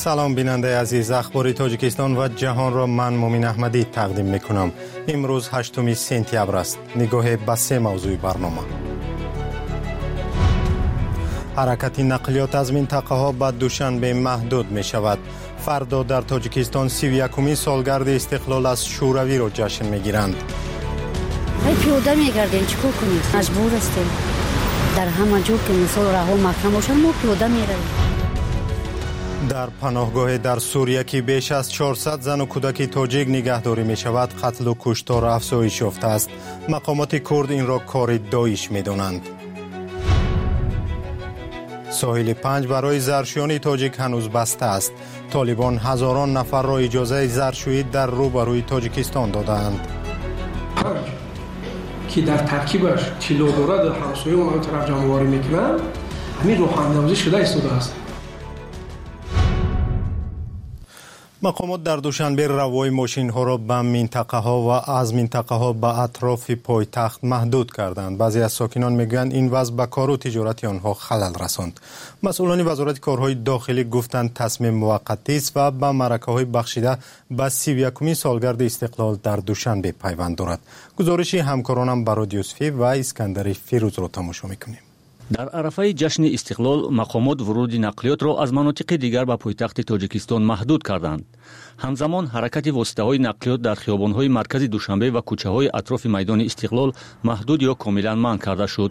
سلام بیننده عزیز، اخبار تاجیکستان و جهان را من مومین احمدی تقدیم میکنم. امروز 8 سپتامبر است. نگاه به سه موضوع برنامه. حرکت نقلیات از منطقه ها به دوشنبه محدود می شود. فردا در تاجیکستان 31 سالگرد استقلال از شوروی را جشن می گیرند. پیاده می گردیم، چیکار کنیم؟ مجبور هستیم. در همه جا که مثال راه و محکم باشن ما پیاده می رویم. در پناهگاه در سوریه که بیش از 400 زن و کودک تاجیک نگهداری می شود، قتل و کشتار افزایش یافته است. مقامات کرد این را کار داعش می دانند. ساحل 5 برای زرشویان تاجیک هنوز بسته است. طالبان هزاران نفر را اجازه زرشویی در روبروی تاجیکستان دادند. که در ترکیبش چیلو دارد همسایه اون طرف جمع‌آوری میکنن، همین روحاندازی شده ایستاده است. مقامات در دوشنبه روای ماشین ها را به منطقه ها و از منطقه ها به اطراف پایتخت محدود کردند. بعضی از ساکنان میگویند این وضع به کار و تجارت آنها خلل رساند. مسئولان وزارت کارهای داخلی گفتند تصمیم موقتی است و به معرکه های بخشیده به 31 سالگرد استقلال در دوشنبه پیوند دارد. گزارش همکارانم براد یوسفی و اسکندر فیروز را تماشا میکنیم. در عرفه جشن استقلال مقامات ورود نقلیات را از مناطق دیگر به پایتخت تاجیکستان محدود کردند. همزمان حرکت واسطه‌های نقلیات در خیابان‌های مرکز دوشنبه و کوچه‌های اطراف میدان استقلال محدود یا کاملا منع کرده شد.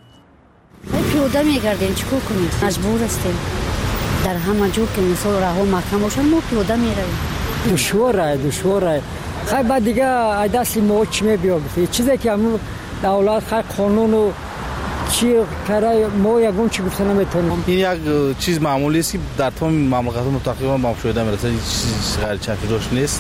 پیاده می‌گردیم، چیکار کنیم؟ مجبور هستیم. در همه جا که مثال راه و محکم باشن ما پیاده می‌رویم. دشواره. خیلی بعد دیگه دست ما چی می‌بیافته؟ چیزی که همون دولت خیلی قانون و چی کارای ما یگون چی گفته نمیتونم. این یک چیز معمولی است که در تمام مملکت‌ها تقریبا مشاهده می‌رسد. این چیز غیر چکیداش نیست.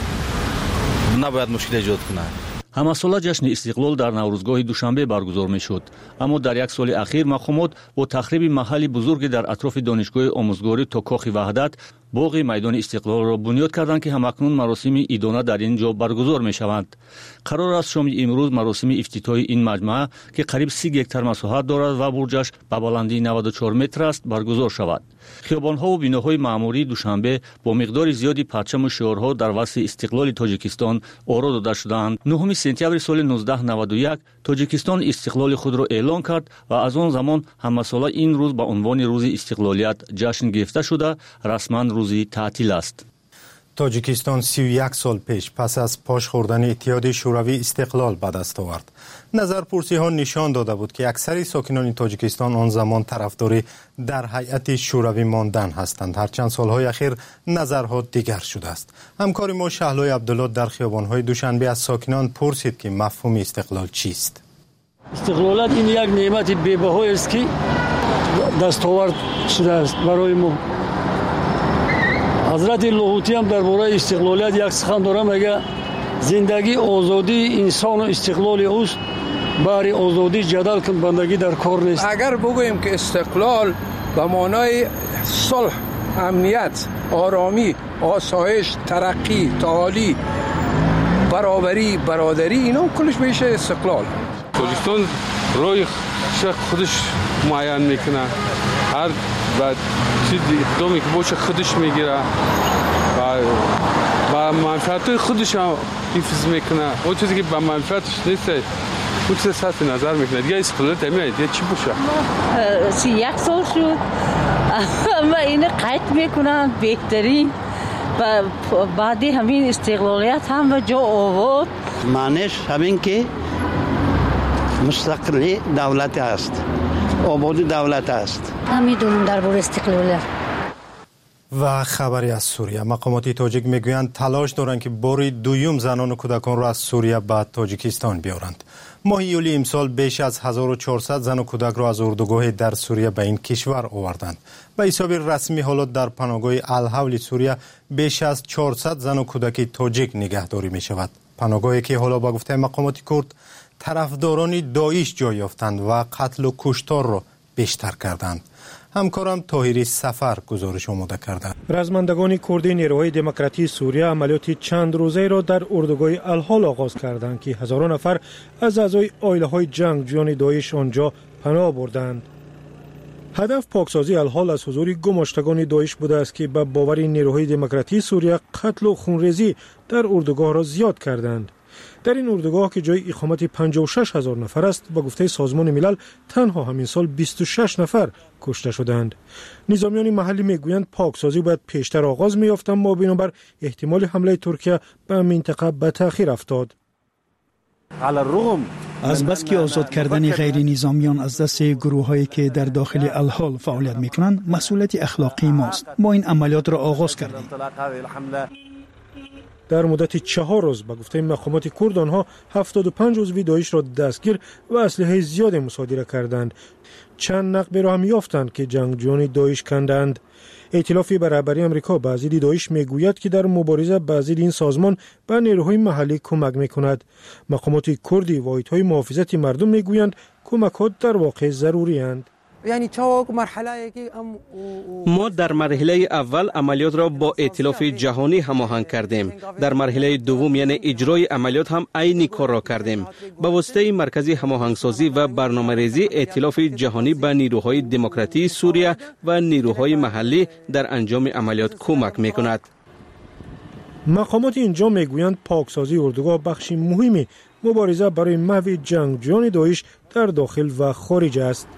نباید مشکل ایجاد کنه. همساله جشن استقلال در نوروزگاه دوشنبه برگزار می‌شد، اما در یک سال اخیر مقامات با تخریب محلی بزرگی در اطراف دانشگاه آموزگاری تا کاخ وحدت باغ میدان استقلال را بنیاد کردند که همکنون مراسم عیدانه در اینجا برگزار می‌شوند. قرار است شام امروز مراسم افتتاحی این مجمع که قریب 30 گکتار مساحت دارد و برجش به بلندی 94 متر است برگزار شود. خیابان‌ها و بناهای معموری دوشنبه با مقدار زیادی پرچم و شعارها در وصف استقلال تاجیکستان آرا داده شدند. 9 سپتامبر سال 1991 تاجیکستان استقلال خود را اعلان کرد و از آن زمان همساله این روز به عنوان روز استقلالیت جشن گرفته شده رسما روزی تعطیل است. تاجیکستان 31 سال پیش پس از پاش خوردن اتحاد شوروی استقلال به دست آورد. نظرپرسی ها نشان داده بود که اکثر ساکنان تاجیکستان آن زمان طرفدار در هیئت شوروی ماندن هستند. هر چند سالهای اخیر نظرها دیگر شده است. همکار ما شهلای عبدالله در خیابان‌های دوشنبه از ساکنان پرسید که مفهوم استقلال چیست. استقلالات این یک نعمت بی‌بهای است که دستاورد شده است برای ما. حضرت لاهوتی هم درباره استقلالیت یک سخن داره، میگه زندگی آزادی انسان و استقلال اوست، بر آزادی جدل کن بندگی در کار نیست. اگر بگوییم که استقلال به معنای صلح، امنیت، آرامی، آسایش، ترقی، تعالی، برابری، برادری، اینا کلش میشه استقلال. تاجیکستان روی خودش معین میکنه، هر بعد چیز اقدامی که باشه خودش میگیره و منفعت خودش هم حفظ میکنه. اون چیزی که به منفعتش نیست اون چیز صرف نظر میکنه. دیگه استقلالیت نمیاد. دیگه چی باشه؟ 31 سال شد و این قید میکنن بهترین و بعد همین استقلالیت هم به جا آورد. معنیش همین که مستقلی دولت است، آبادی دولت است. نمیدونم درباره استقلالیت. و خبری از سوریه. مقامات تاجیک میگویند تلاش دارند که بار دوم زنان و کودکان را از سوریه به تاجیکستان بیارند. ماه یولی امسال بیش از 1400 زن و کودک را از اردوگاه در سوریه به این کشور آوردند. به حساب رسمی حالات در پناهگاه الحول سوریه بیش از 400 زن و کودک تاجیک نگهداری می شود. پناهگاهی که حالا با گفته مقامات کرد طرفداران داعش جای یافتند و قتل و کشتار را بیشتر کردند. همکارم طاهری سفر گزارش آماده کرده. رزمندگان کردی نیروهای دموکراتی سوریه عملیات چند روزه را در اردوگاه الحال آغاز کردند که هزاران نفر از اعضای عائله‌های جنگجویان داعش آنجا پناه بردند. هدف پاکسازی الحال از حضور گماشتگان داعش بوده است که به باور نیروهای دموکراتی سوریه قتل و خونریزی در اردوگاه را زیاد کردند. در این اردوگاه که جای اقامت 56,000 نفر است، با گفته سازمان ملل تنها همین سال 26 نفر کشته شدند. نظامیان محلی میگویند پاکسازی باید پیشتر آغاز می‌یافت، اما بنابر احتمال حمله ترکیه به منطقه به تأخیر افتاد. از بس که آزاد کردن غیر نظامیان از دست گروه‌هایی که در داخل الحال فعالیت می‌کنند مسئولیت اخلاقی ماست. ما این عملیات را آغاز کردیم. در مدت 4 روز به گفته مقامات کرد آنها 75 عضو داعش را دستگیر و اسلحه زیاد مصادره کردند. چند نقب را هم یافتند که جنگجویان داعش کندند. ائتلاف برابری آمریکا به ضد داعش میگوید که در مبارزه به ضد این سازمان به نیروهای محلی کمک میکند. مقامات کردی و واحدهای محافظت مردم میگویند کمک‌ها در واقع ضروری اند. ما در مرحله اول عملیات را با ائتلاف جهانی هماهنگ کردیم. در مرحله دوم یعنی اجرای عملیات هم عین کار را کردیم. با واسطه مرکزی هماهنگسازی و برنامه‌ریزی ائتلاف جهانی به نیروهای دموکراتی سوریه و نیروهای محلی در انجام عملیات کمک می‌کند. مقامات اینجا میگویند پاکسازی اردوگاه بخشی مهمی مبارزه برای محو جنگجویان داعش در داخل و خارج است.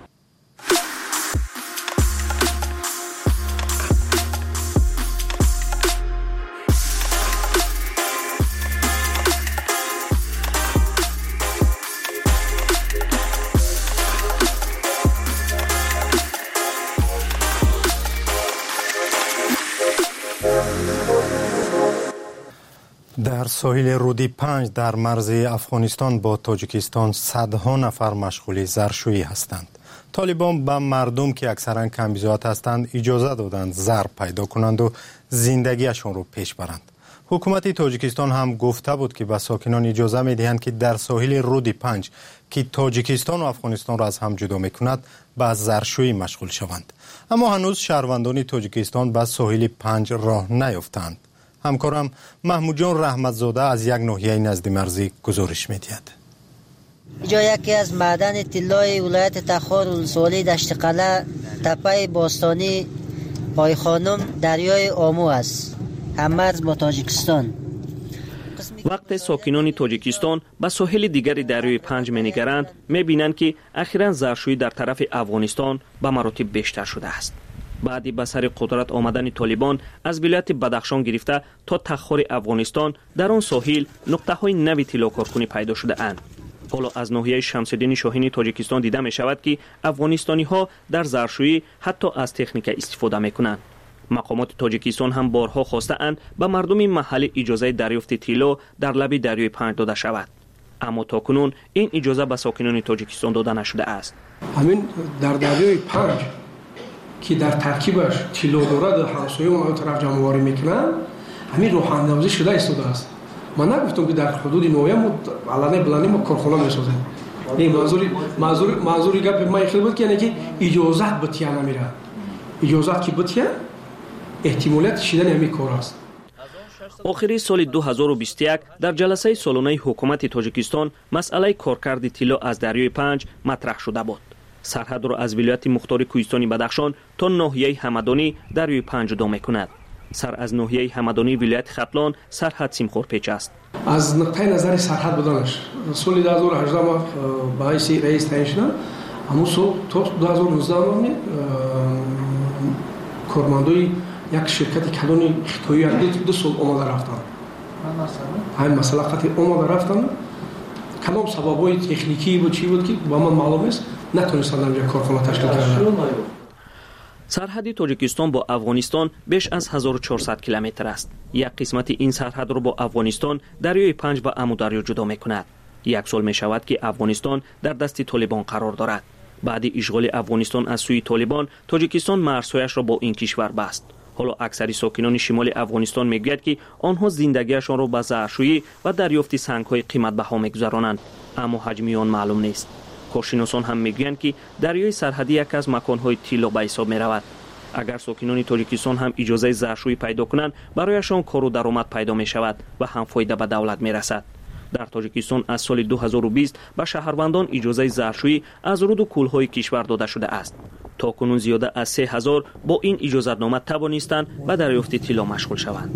در ساحل رودی 5 در مرز افغانستان با تاجیکستان صدها نفر مشغول زرشویی هستند. طالبان به مردم که اکثرا کمبیزات هستند اجازه دادند زر پیدا کنند و زندگیشون رو پیش برند. حکومت تاجیکستان هم گفته بود که به ساکنان اجازه می‌دهند که در ساحل رودی 5 که تاجیکستان و افغانستان را از هم جدا می‌کند به زرشویی مشغول شوند. اما هنوز شهروندان تاجیکستان به ساحل 5 راه نیافتند. همکارم محمود جان رحمتزاده از یک ناحیه نزد مرزی گزارش می‌دهد. اینجا یکی از معدن طلای ولایت تخار ولسوالی دشت قلعه تپه باستانی پای خانم دریای آمو است، هم‌مرز با تاجیکستان. وقت ساکنان تاجیکستان به ساحل دیگر دریای 5 می‌نگرند می‌بینند که اخیراً زرشویی در طرف افغانستان به مراتب بیشتر شده است. بعد به سر قدرت آمدن طالبان از ولایت بدخشان گرفته تا تخار افغانستان در آن ساحل نقطه‌های نوی طلا کارکنی پیدا شده اند. حالا از ناحیه شمس‌الدین شاهین تاجیکستان دیده می شود که افغانستانی‌ها در زرشویی حتی از تکنیک استفاده می‌کنند. مقامات تاجیکستان هم بارها خواسته اند به مردم محلی اجازه دریافت طلا در لب دریای 5 داده شود. اما تاکنون این اجازه به ساکنان تاجیکستان داده نشده است. همین در دریای 5 که در ترکیبش طلا دارد همسایه اون طرف جمع‌آوری میکنن، همین روحاندازی شده ایستاده است. من نگفتم که در حدود نویه ما علنی بلندی ما کارخانه میسازیم. این منظوری گپ ما خیلی بود که یعنی که اجازت بتیه نمیره. اجازت که بتیه احتمالیت شدن همین کار است. آخری سال 2021 در جلسه سالانه حکومت تاجیکستان مسئله کارکرد طلا از دریای 5 مطرح شده بود. سرحد را از ولایت مختار کوهستانی بدخشان تا ناحیه همدانی دریای 5 جدا می‌کند. سر از ناحیه همدانی ولایت ختلان سرحد سیمخورپیچ است. از نقطه نظر سرحد بودنش سال 2018 ما با رئیس تعیین شدم، اما سال تا 2019 ما کارمندای یک شرکت کلانی خطایی دو سال آماده رفتن. همین مسئله خاطر آماده رفتن. کلام سببای تکنیکی بود چی بود که با من معلوم است، نتونستن در کارخانه تشکیل کردن. سرحد تاجیکستان با افغانستان بیش از 1400 کیلومتر است. یک قسمت این سرحد را با افغانستان دریای 5 و امودریا جدا می‌کند. یک سال می‌شود که افغانستان در دست طالبان قرار دارد. بعد اشغال افغانستان از سوی طالبان، تاجیکستان مرزهایش را با این کشور بست. حالا اکثر ساکنان شمال افغانستان میگویند که آنها زندگیشان را به زرشویی و دریافت سنگ‌های قیمت‌بها می‌گذرانند، اما حجم آن معلوم نیست. کارشناسان هم میگویند که دریای سرحدی یک از مکان‌های طلا به حساب می‌رود. اگر ساکنان تاجیکستان هم اجازه زرشویی پیدا کنند، برایشان کار و درآمد پیدا می‌شود و هم فایده به دولت می‌رسد. در تاجیکستان از سال 2020 به شهروندان اجازه زرشویی از رود و کوه‌های کشور داده شده است. تا کنون زیاده از 3000 با این اجازتنامه توانستند به دریافت طلا مشغول شوند.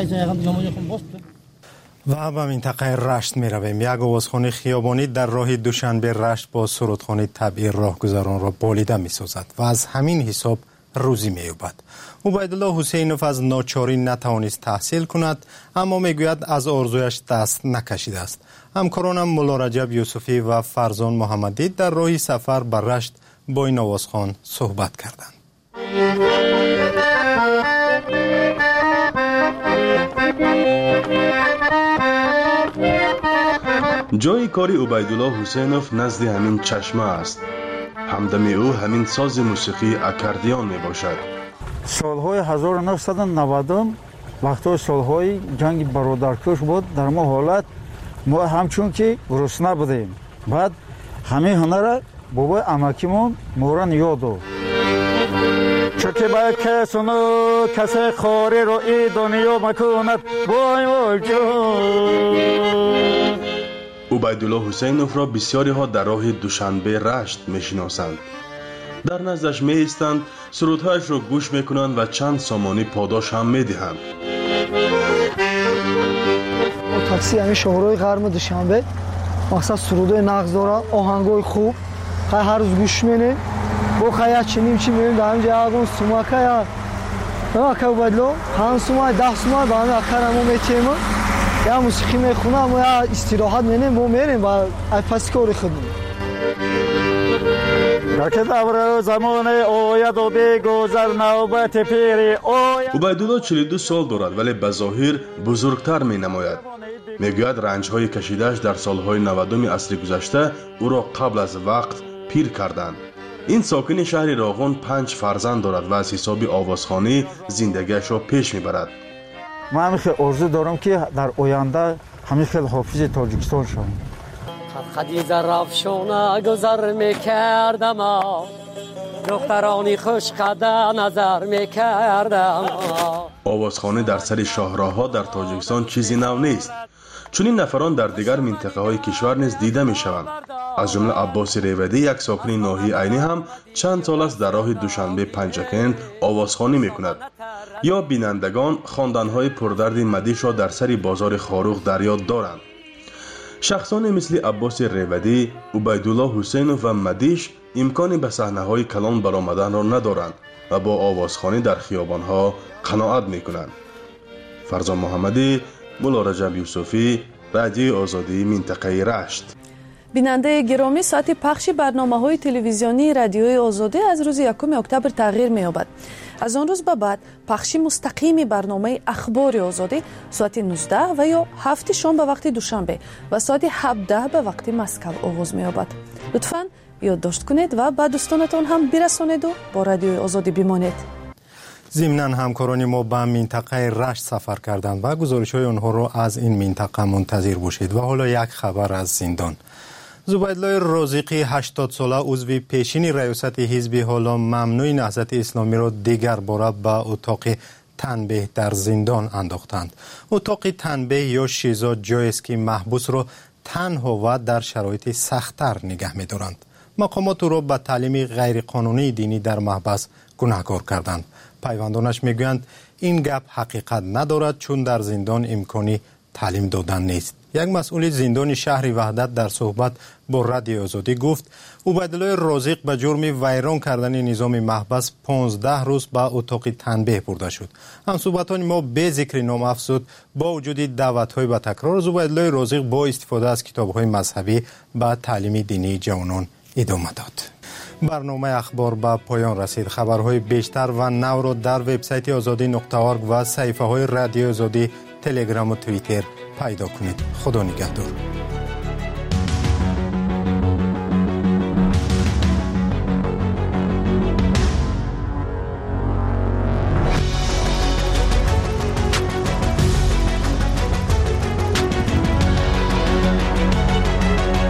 و به منطقه رشت می رویم. یک آوازخانه خیابانی در راه دوشنبه رشت با سرودخانه طبیعی راهگذران را بالیده می سازد و از همین حساب روزی می یابد. عبیدالله حسینوف از ناچاری نتوانست تحصیل کند، اما می گوید از آرزویش دست نکشیده است. همکارانم مولا رجب یوسفی و فرزان محمدی در راه سفر به رشت با این آوازخوان صحبت کردند. جای کاری عبیدالله حسینوف نزد همین چشمه است. همدم او همین ساز موسیقی اکاردیون می باشد. سالهای 1990 وقتی سالهای جنگ برادرکش بود، در ما حالت ما همچون که گرسنه بودیم. بعد همه هنر بابای امکیمون مورن یادو چوکی با کسونو کسی خوری رو ای دنیا مکوند وای وای جون. عبیدالله حسینوف را بسیاری ها در راه دوشنبه رشت میشناسند. در نزدش می ایستند، سرودهایش را گوش میکنند و چند سامانی پاداش هم میدهند. تاکسی همین شهرهای غرب دوشنبه مقصد سرودهای نغز داره، آهنگای خوب هر روز گوش می‌کنیم. با خیلی چنین چی می‌بینیم در همینجا اگون سوماکه یا نماکه بدلو هم سومای 10 سومای با همین اکرمو میتیم یا موسیقی میخونم و یا استراحت می‌کنیم ما میریم و پس کاری خودمون. که دور زمان آید و بگذر نوبت پیری آید. عبیدالله 42 سال دارد ولی به ظاهر بزرگتر می نماید. میگوید رنج‌های کشیده‌اش در سالهای 90 عصر گذشته او را قبل از وقت پیر کردند. این ساکن شهر راغون 5 فرزند دارد و از حساب آوازخوانی زندگیش را پیش میبرد. من همیشه آرزو دارم که در آینده همیشه حافظ تاجیکستان شوم. خدی زرافشونه گذر میکردم، دخترانی خوش قده نظر میکردم. آوازخوانی در سر شاهراه‌ها در تاجیکستان چیزی نو نیست. چون این نفران در دیگر منطقه های کشور نیز دیده می شوند. از جمله عباس ریودی، یک ساکن ناحیه عینی هم چند سال است در راه دوشنبه پنجکند آوازخوانی می کند. یا بینندگان خواندن‌های پردرد مدیش را در سر بازار خاروخ در یاد دارند. شخصانی مثل عباس ریودی، عبیدالله حسینوف و مدیش امکانی به صحنه‌های کلان برآمدن را ندارند و با آوازخوانی در خیابان‌ها قناعت می کنند. فرزان محمدی، مولا رجب یوسفی، رادیوی آزادی منطقه رشت. بیننده گرامی، ساعت پخش برنامه‌های تلویزیونی رادیوی آزادی از روز 1 اکتبر تغییر می‌یابد. از آن روز به بعد پخش مستقیم برنامه اخبار آزادی ساعت 19 و یا 7 شام به وقت دوشنبه و ساعت 17 به وقت مسکو آغاز می‌یابد. لطفاً یادداشت کنید و به دوستانتان هم برسانید و با رادیوی آزادی بمانید. ضمناً همکاران ما به منطقه رشت سفر کردند و گزارش‌های آنها را از این منطقه منتظر باشید. و حالا یک خبر از زندان. زبیدالله رازقی 80 ساله عضو پیشین ریاست حزب حالا ممنوع نهضت اسلامی را دیگر باره به اتاق تنبیه در زندان انداختند. اتاق تنبیه یا شیزا جایی است که محبوس را تنها و در شرایط سخت‌تر نگه می‌دارند. مقامات او را به تعلیم غیرقانونی دینی در محبس گناهکار کردند. پیوندانش میگویند این گپ حقیقت ندارد، چون در زندان امکانی تعلیم دادن نیست. یک مسئول زندان شهر وحدت در صحبت با رادیو آزادی گفت عبیدالله رازق به جرم ویران کردن نظام محبس 15 روز به اتاق تنبیه برده شد. همصحبتان ما به ذکر نام افزود با وجود دعوت‌های به تکرار، عبیدالله رازق با استفاده از کتاب‌های مذهبی به تعلیم دینی جوانان ادامه داد. برنامه اخبار به پایان رسید. خبرهای بیشتر و نو را در وبسایت azadi.org و صفحه‌های رادیو آزادی، تلگرام و توییتر پیدا کنید. خدا نگهدار.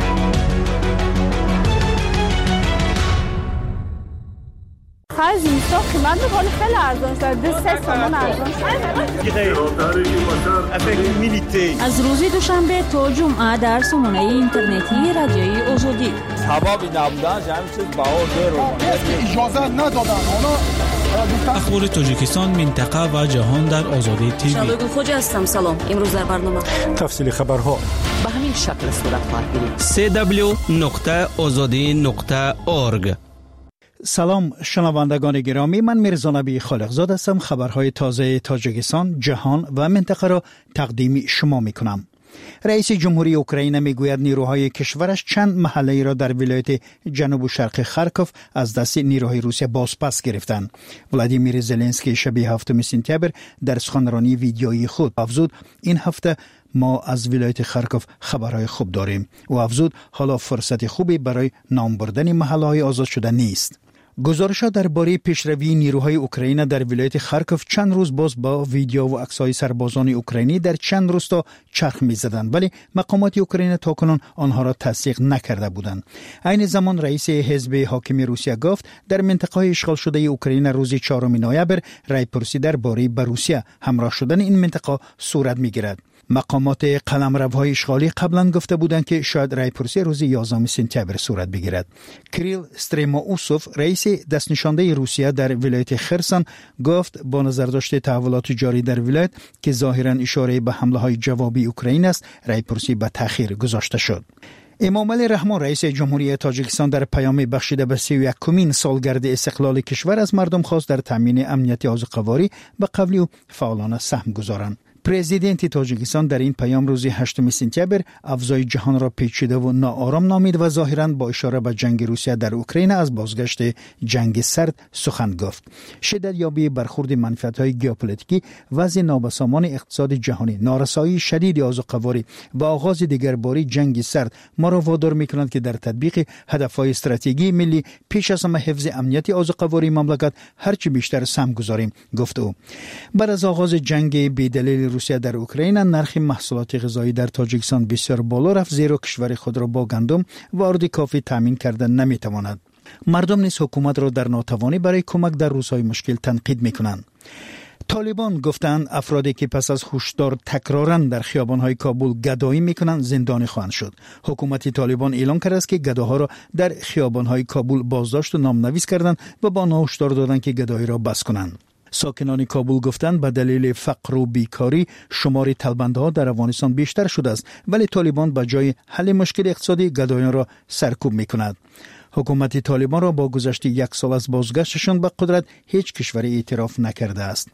از اینجا قیمت میکنه خیلی ارزان شده 3 تومان ارزان شده. از روز دوشنبه تا جمعه در سامانه اینترنتی رادیوی آزادی سبب نبودن همین چیز بهار اجازه ندادن اخبار تاجیکستان منطقه و جهان در آزادی تیوی. شادو خوج هستم. سلام. امروز در برنامه تفصیل خبرها به همین شکل صورت خواهد گرفت. www.azadi.org. سلام شنوندگان گرامی، من میرزا نبی خالقزاد هستم. خبرهای تازه تاجیکستان، جهان و منطقه را تقدیم شما میکنم. رئیس جمهوری اوکراین میگوید نیروهای کشورش چند محله را در ولایت جنوب و شرق خارکوف از دست نیروهای روسیه بازپس گرفتند. ولادیمیر زلنسکی شب 7 سپتامبر در سخنرانی ویدیویی خود افزود این هفته ما از ولایت خارکوف خبرهای خوب داریم و افزود حالا فرصت خوبی برای نام بردن محله‌های آزاد شده نیست. گزارش‌ها درباره پیشروی نیروهای اوکراین در ولایت خارکوف چند روز باز با ویدیو و عکس‌های سربازان اوکراینی در چند روستا چرخ می‌زدند، ولی مقامات اوکراین تاکنون آنها را تصدیق نکرده بودند. عین زمان رئیس حزب حاکم روسیه گفت در منطقه اشغال شده اوکراین روز 4 نوامبر رایپرسی درباره به روسیه همراه شدن این منطقه صورت می‌گیرد. مقامات قلمروهای اشغالی قبلا گفته بودند که شاید رایپرسی روز 11 سپتامبر صورت بگیرد. کریل استریمووسوف رئیس دستنشانده روسیه در ولایت خرسان گفت با نظر داشته تحولات جاری در ولایت که ظاهرا اشاره به حمله های جوابی اوکراین است، رایپرسی به تأخیر گذاشته شد. امام علی رحمان رئیس جمهوری تاجیکستان در پیام بخشیده به 31مین سالگرد استقلال کشور از مردم خواست در تامین امنیت آذوقه‌واری به قولی و فعالانه سهم گذارند. پرزیدنت تاجیکستان در این پیام روز 8 سپتامبر افزای جهان را پیچیده و ناآرام نامید و ظاهراً با اشاره به جنگ روسیه در اوکراین از بازگشت جنگ سرد سخن گفت. شدت یابی برخورد منفعت‌های ژئوپلیتیکی، وضع نابسامان اقتصاد جهانی، نارسایی شدید آذوقه‌واری و آغاز دیگرباره جنگ سرد ما را وادار می‌کنند که در تطبیق هدف‌های استراتژی ملی پیش از همه حفظ امنیت آذوقه‌واری مملکت هرچی بیشتر سهم گذاریم، گفت او. بعد از آغاز جنگ بی‌دلیل روسیه در اوکراین نرخ محصولات غذایی در تاجیکستان بسیار بالا رفت، زیرا کشور خود را با گندم و آرد کافی تامین کردن نمی‌تواند. مردم نیز حکومت را در ناتوانی برای کمک در روزهای مشکل تنقید می‌کنند. طالبان گفتند افرادی که پس از هشدار تکراراً در خیابان‌های کابل گدایی می‌کنند زندانی خواهند شد. حکومت طالبان اعلام کرده است که گداها را در خیابان‌های کابل بازداشت و نامنویس کردند و با آنها هشدار دادند که گدایی را بس کنند. ساکنان کابل گفتند به دلیل فقر و بیکاری شمار طلبنده‌ها در افغانستان بیشتر شده است، ولی طالبان به جای حل مشکل اقتصادی گدایان را سرکوب می‌کند. حکومت طالبان را با گذشت 1 سال از بازگشتشان به قدرت هیچ کشوری اعتراف نکرده است.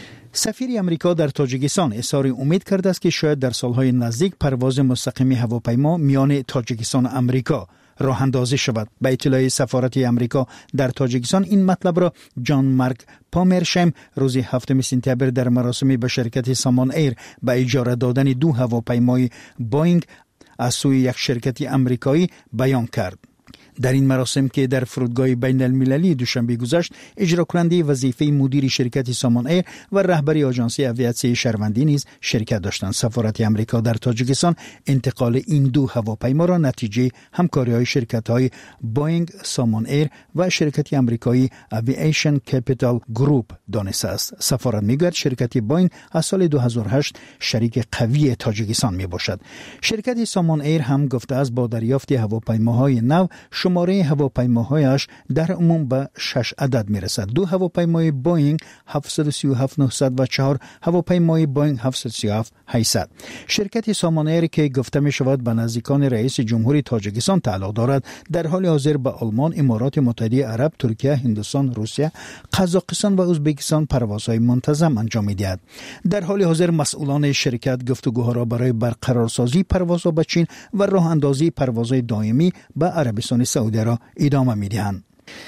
سفیر امریکا در تاجیکستان اظهار امید کرده است که شاید در سالهای نزدیک پرواز مستقیم هواپیما میان تاجیکستان و امریکا راه اندازی شود. به اطلاع سفارت امریکا در تاجیکستان این مطلب را جان مارک پامرشم روز 7 سپتامبر در مراسمی به شرکت سامان ایر به اجاره دادن 2 هواپیمای بوئینگ از سوی یک شرکت آمریکایی بیان کرد. در این مراسم که در فرودگاه بین المللی دوشنبه گذشت اجرا کننده وظیفه مدیر شرکت سامان ایر و رهبری آژانس آویاسیون شهروندی نیز شرکت داشتند. سفارت آمریکا در تاجیکستان انتقال این 2 هواپیما را نتیجه همکاری‌های شرکت‌های بوئینگ، سامان ایر و شرکت آمریکایی اوییشن کپیتال گروپ دانسته است. سفارت میگوید شرکت بوئینگ از سال 2008 شریک قوی تاجیکستان میباشد. شرکت سامان ایر هم گفته است با دریافت هواپیماهای نو شماره هواپیماهایش در عموم به 6 عدد میرسد. 2 هواپیمای بوئینگ 737-900 و 4 هواپیمای بوئینگ 737-800. شرکت سامان ایر که گفته می شود به نزدیکان رئیس جمهوری تاجیکستان تعلق دارد، در حال حاضر به آلمان، امارات متحده عرب، ترکیه، هندوستان، روسیه، قزاقستان و ازبکستان پروازهای منتظم انجام می‌دهد. در حال حاضر مسئولان شرکت گفتگوها را برای برقرارسازی پروازها به چین و راه اندازی پروازهای دائمی به عربستان سعودی را ادامه می‌دهند.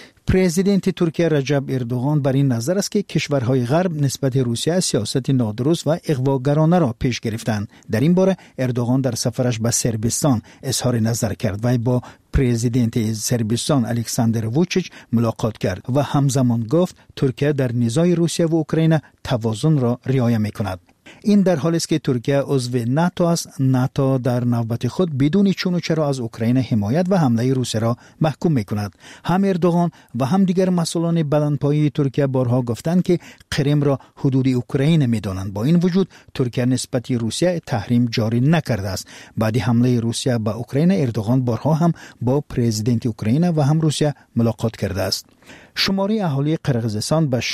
پرزیدنت ترکیه رجب اردوغان بر این نظر است که کشورهای غرب نسبت روسیه سیاست نادرست و اغواگرانه را پیش گرفتند. در این باره اردوغان در سفرش به صربستان اظهار نظر کرد و با پرزیدنت صربستان الکساندر ووچیچ ملاقات کرد و همزمان گفت ترکیه در نزاع روسیه و اوکراین توازن را رعایت می‌کند. این در حالی است که ترکیه عضو ناتو است. ناتو در نوبت خود بدون چون و چرا از اوکراین حمایت و حمله روسیه را محکوم می‌کند. هم اردوغان و هم دیگر مسئولان بلندپایه ترکیه بارها گفتند که کریم را حدود اوکراین می‌دانند. با این وجود ترکیه نسبت روسیه تحریم جاری نکرده است. بعد حمله روسیه به اوکراین اردوغان بارها هم با پرزیدنت اوکراین و هم روسیه ملاقات کرده است. شماری اهالی قرقیزستان به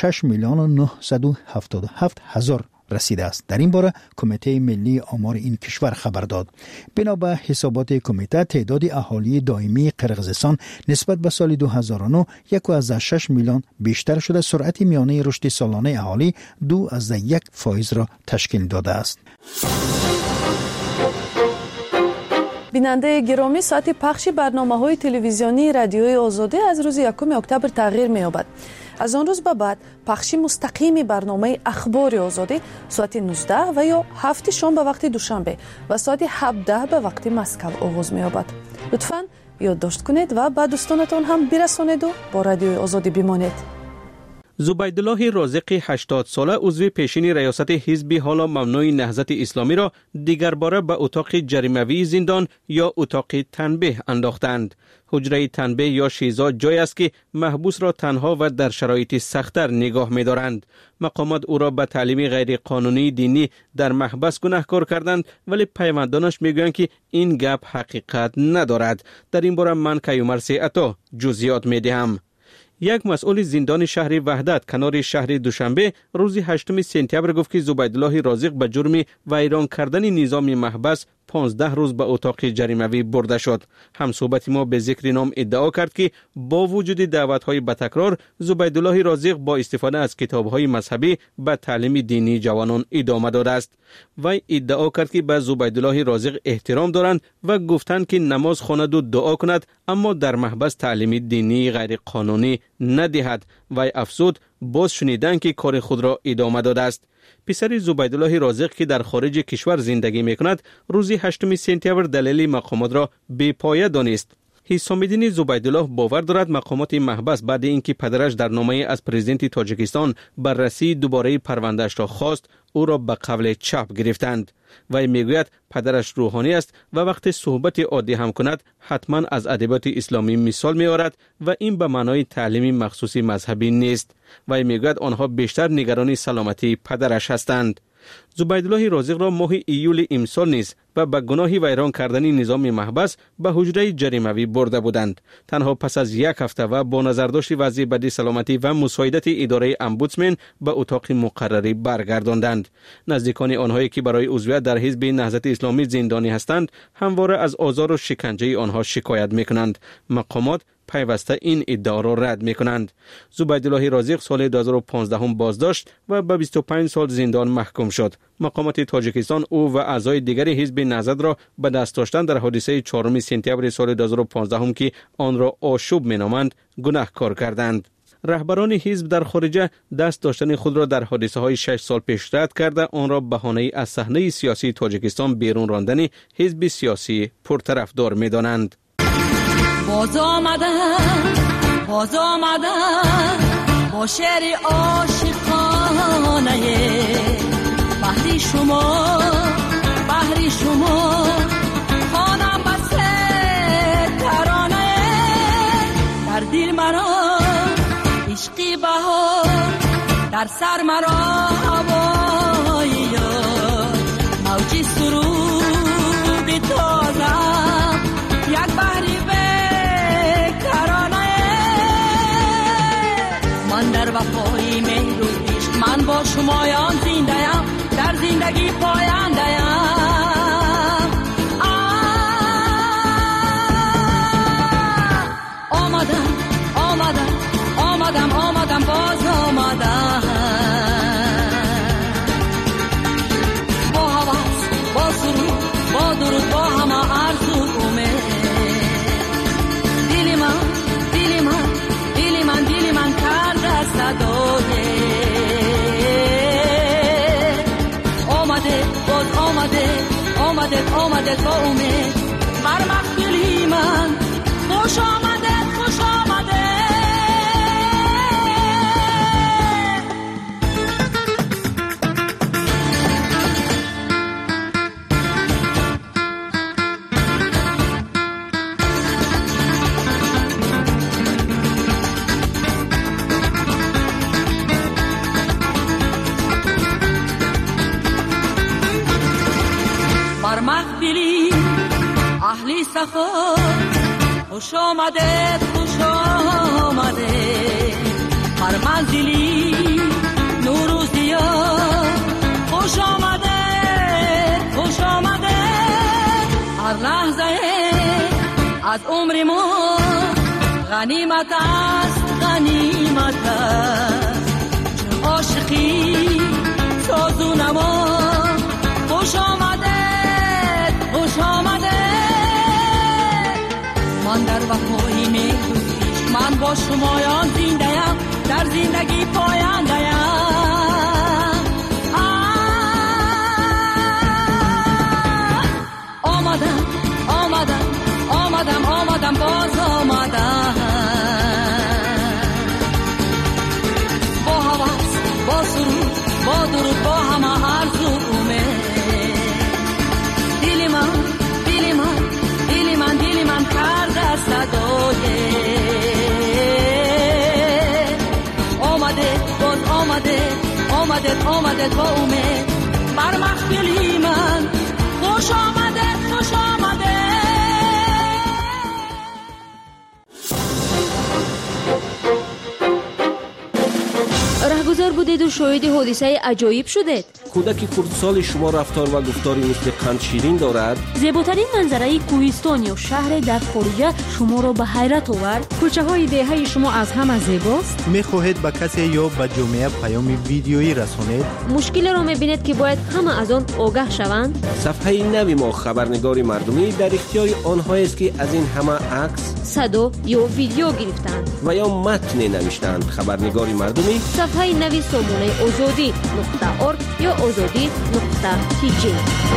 6,977,000 رسیده است. در این باره کمیته ملی آمار این کشور خبر داد. بنا به حسابات کمیته تعداد اهالی دائمی قرقیزستان نسبت به سال 2009 1.6 میلیون بیشتر شده. سرعت میانه رشد سالانه اهالی 2.1% را تشکیل داده است. بیننده گرامی، ساعت پخش برنامه‌های تلویزیونی رادیوی آزادی از روز 1 اکتبر تغییر می‌یابد. از آن روز به بعد پخش مستقیم برنامه اخبار آزادی ساعت 19 و یا 7 شام به وقت دوشنبه و ساعت 17 به وقت مسکو آغاز می‌یابد. لطفاً یادداشت کنید و به دوستانتان هم برسانید و با رادیوی آزادی بمانید. زبیدالله رازق 80 ساله عضو پیشین ریاست حزب حالا ممنوع نهضت اسلامی را دیگر باره به اتاق جریموی زندان یا اتاق تنبیه انداختند. حجره تنبیه یا شیزا جای است که محبوس را تنها و در شرایط سخت‌تر نگاه می‌دارند. مقامات او را به تعلیم غیر قانونی دینی در محبس گناهکار کردند، ولی پیوندانش میگویند که این گپ حقیقت ندارد. در این باره من کیومرث عطا جزئیات می‌دهم. یک مسئول زندان شهر وحدت کنار شهر دوشنبه روز 8 سپتامبر گفت که زبیدالله رازق به جرم ویران کردن نظام محبس 15 روز به اتاق جریموی برده شد. همصحبت ما به ذکر نام ادعا کرد که با وجود دعوت‌های به تکرار زبیدالله رازق با استفاده از کتاب‌های مذهبی به تعلیم دینی جوانان ادامه داده است. وی ادعا کرد که به زبیدالله رازق احترام دارند و گفتند که نماز خواند و دعا کند، اما در محبس تعلیم دینی غیر قانونی ندهد. وی افزود باز شنیدن که کار خود را ادامه داده است. پسر زبیدالله رازق که در خارج کشور زندگی میکند روز 8 سپتامبر دلیل مقامات را بی‌پایه دانست. حسام الدین زبیدالله باور دارد مقامات محبس بعد اینکه پدرش در نامه از پرزیدنت تاجیکستان بررسی دوباره پروندهش را خواست، او را به قول چاپ گرفتند. وی میگوید پدرش روحانی است و وقتی صحبت عادی هم کند حتما از ادبیات اسلامی مثال میآورد و این به معنای تعلیم مخصوصی مذهبی نیست. وی میگوید آنها بیشتر نگران سلامتی پدرش هستند. زبیدالله رازق را ماه ایول امسال نیز و به گناه ویران کردن نظام محبس به حجره جریموی برده بودند. تنها پس از یک هفته و با نظرداشت وضع بدی سلامتی و مساعدت اداره امبودسمن به اتاق مقرری برگرداندند. نزدیکان آنهایی که برای عضویت در حزب نهضت اسلامی زندانی هستند همواره از آزار و شکنجه آنها شکایت میکنند. مقامات پیوسته این ادعا را رد میکنند. زبیدالله رازق سال 2015 بازداشت و به 25 سال زندان محکوم شد. مقامات تاجیکستان او و اعضای دیگر حزب نهضت را به دست داشتن در حادثه 4 سپتامبر سال 2015 که آن را آشوب مینامند گناهکار کردند. رهبران حزب در خارج دست داشتن خود را در حادثه های 6 سال پیش رد کرده آن را بهانه از صحنه سیاسی تاجیکستان بیرون راندن حزب سیاسی پرطرفدار می‌دانند. باز آمدم با شعر عاشقانه بحری شما خانم بسته ترانه در دل مرا عشقی بهار در سر مرا هوای یار موجی سرود تازه یک بحری من در وفای مهر و عشق من با شمایان زنده‌ام در زندگی پاینده‌ام. آمدم باز آمدم با هوس با سرود با درود با همه آرزو امید دل من کرده صدای آمده با امید هر محفلی من خوش آمده سفر خوش آمده هر منزلی نوروزی ها خوش آمده هر لحظه از عمر ما غنیمت است چون عاشقی سازو نما خوش آمده من در وفای مهر من با شمایان زنده‌ام در زندگی پاینده‌ام آمدم باز آمدم با هوس با سرود با درود با همه آرزومه دل من کرده صدای آمده با امید بر محفلی من خوش آمده رهگذر بودید و شاهد حادثه عجایب شدید. کودک خردسال شما رفتار و گفتاری مثل قند شیرین دارد. زیباترین منظره کوهستان یا شهر در خارج شما را به حیرت آورد. کوچه های دهه شما از همه زیباست. میخواهید به کسی یا به جامعه پیام ویدیویی رسانید؟ مشکل را میبینید که باید همه از آن آگاه شوند. صفحه نوی ما خبرنگار مردمی در اختیار آنها است که از این همه عکس، صدا یا ویدیو گرفتند و یا متن نوشتند. خبرنگار مردمی صفحه نوی سامانه azadi.org یا azadi.tg.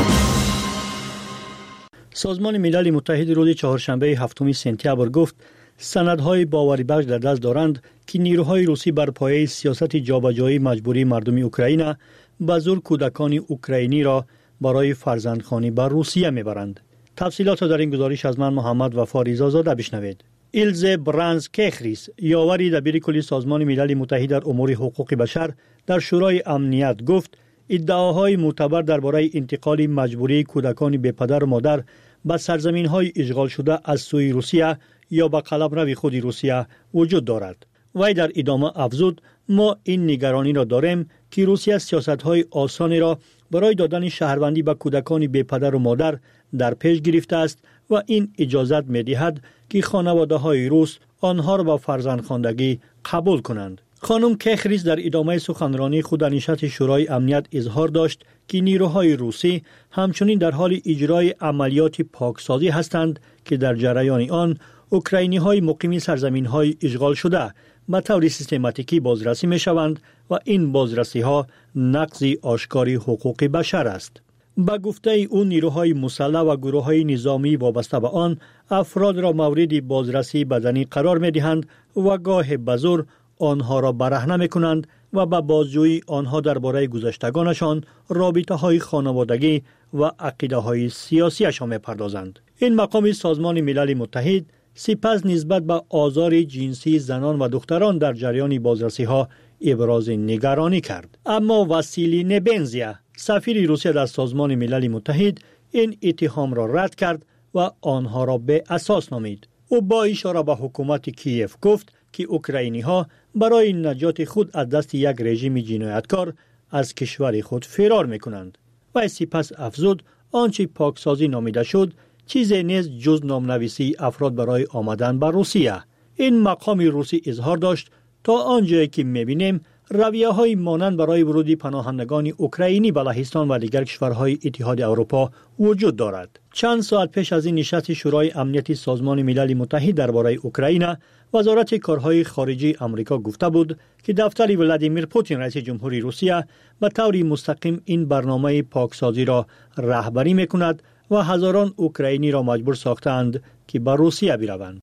سازمان ملل متحد روز چهارشنبه 7 سپتامبر گفت سندهای باوری بخش در دست دارند که نیروهای روسی بر پایه سیاست جابجایی مجبوری مردم اوکراین به زور کودکان اوکراینی را برای فرزندخوانی به روسیه میبرند. تفصیلات در این گزارش از من محمد وفا ریزازاده بشنوید. ایلزه برانز کخریس یاوری دبیر کل سازمان ملل متحد در امور حقوق بشر در شورای امنیت گفت ادعاهای معتبر درباره انتقال مجبوری کودکان بی پدر و مادر به سرزمین‌های اشغال شده از سوی روسیه یا به قلمرو خود روسیه وجود دارد. وی در ادامه افزود ما این نگرانی را داریم که روسیه سیاست‌های آسانی را برای دادن شهروندی به کودکان بی پدر و مادر در پیش گرفته است و این اجازت می‌دهد که خانواده‌های روس آنها را با فرزندخواندگی قبول کنند. خانم کخریس در ادامه سخنرانی خود در نشست شورای امنیت اظهار داشت که نیروهای روسی همچنین در حال اجرای عملیات پاکسازی هستند که در جریان آن اوکراینی‌های مقیم سرزمین‌های اشغال شده به طور سیستماتیکی بازرسی می‌شوند و این بازرسی‌ها نقض آشکار حقوق بشر است. با گفته او نیروهای مسلح و گروه‌های نظامی وابسته به آن افراد را مورد بازرسی بدنی قرار می‌دهند و گاه به زور آنها را برهنه می‌کنند و به بازجویی آنها درباره گذشتگانشان، رابطه‌های خانوادگی و عقیده‌های سیاسی‌شان می‌پردازند. این مقام سازمان ملل متحد سپس نسبت به آزار جنسی زنان و دختران در جریان بازرسی‌ها ابراز نگرانی کرد. اما واسیلی نبنزیا سفیر روسیه در سازمان ملل متحد این اتهام را رد کرد و آنها را به اساس نامید. او با اشاره به حکومت کیف گفت که اوکراینی‌ها برای نجات خود از دست یک رژیم جنایتکار از کشور خود فرار می‌کنند. و سپس افزود آنچه پاکسازی نامیده شد چیزی نیست جز نامنویسی افراد برای آمدن به روسیه. این مقام روسی اظهار داشت تا آنجایی که می‌بینیم رویه‌های مانند برای ورود پناهندگان اوکراینی به لهستان و دیگر کشورهای اتحاد اروپا وجود دارد. چند ساعت پیش از این نشست شورای امنیت سازمان ملل متحد درباره اوکراین، وزارت کارهای خارجی آمریکا گفته بود که دفتر ولادیمیر پوتین رئیس جمهوری روسیه به طور مستقیم این برنامه پاکسازی را رهبری می‌کند و هزاران اوکراینی را مجبور ساختند که به روسیه بروند.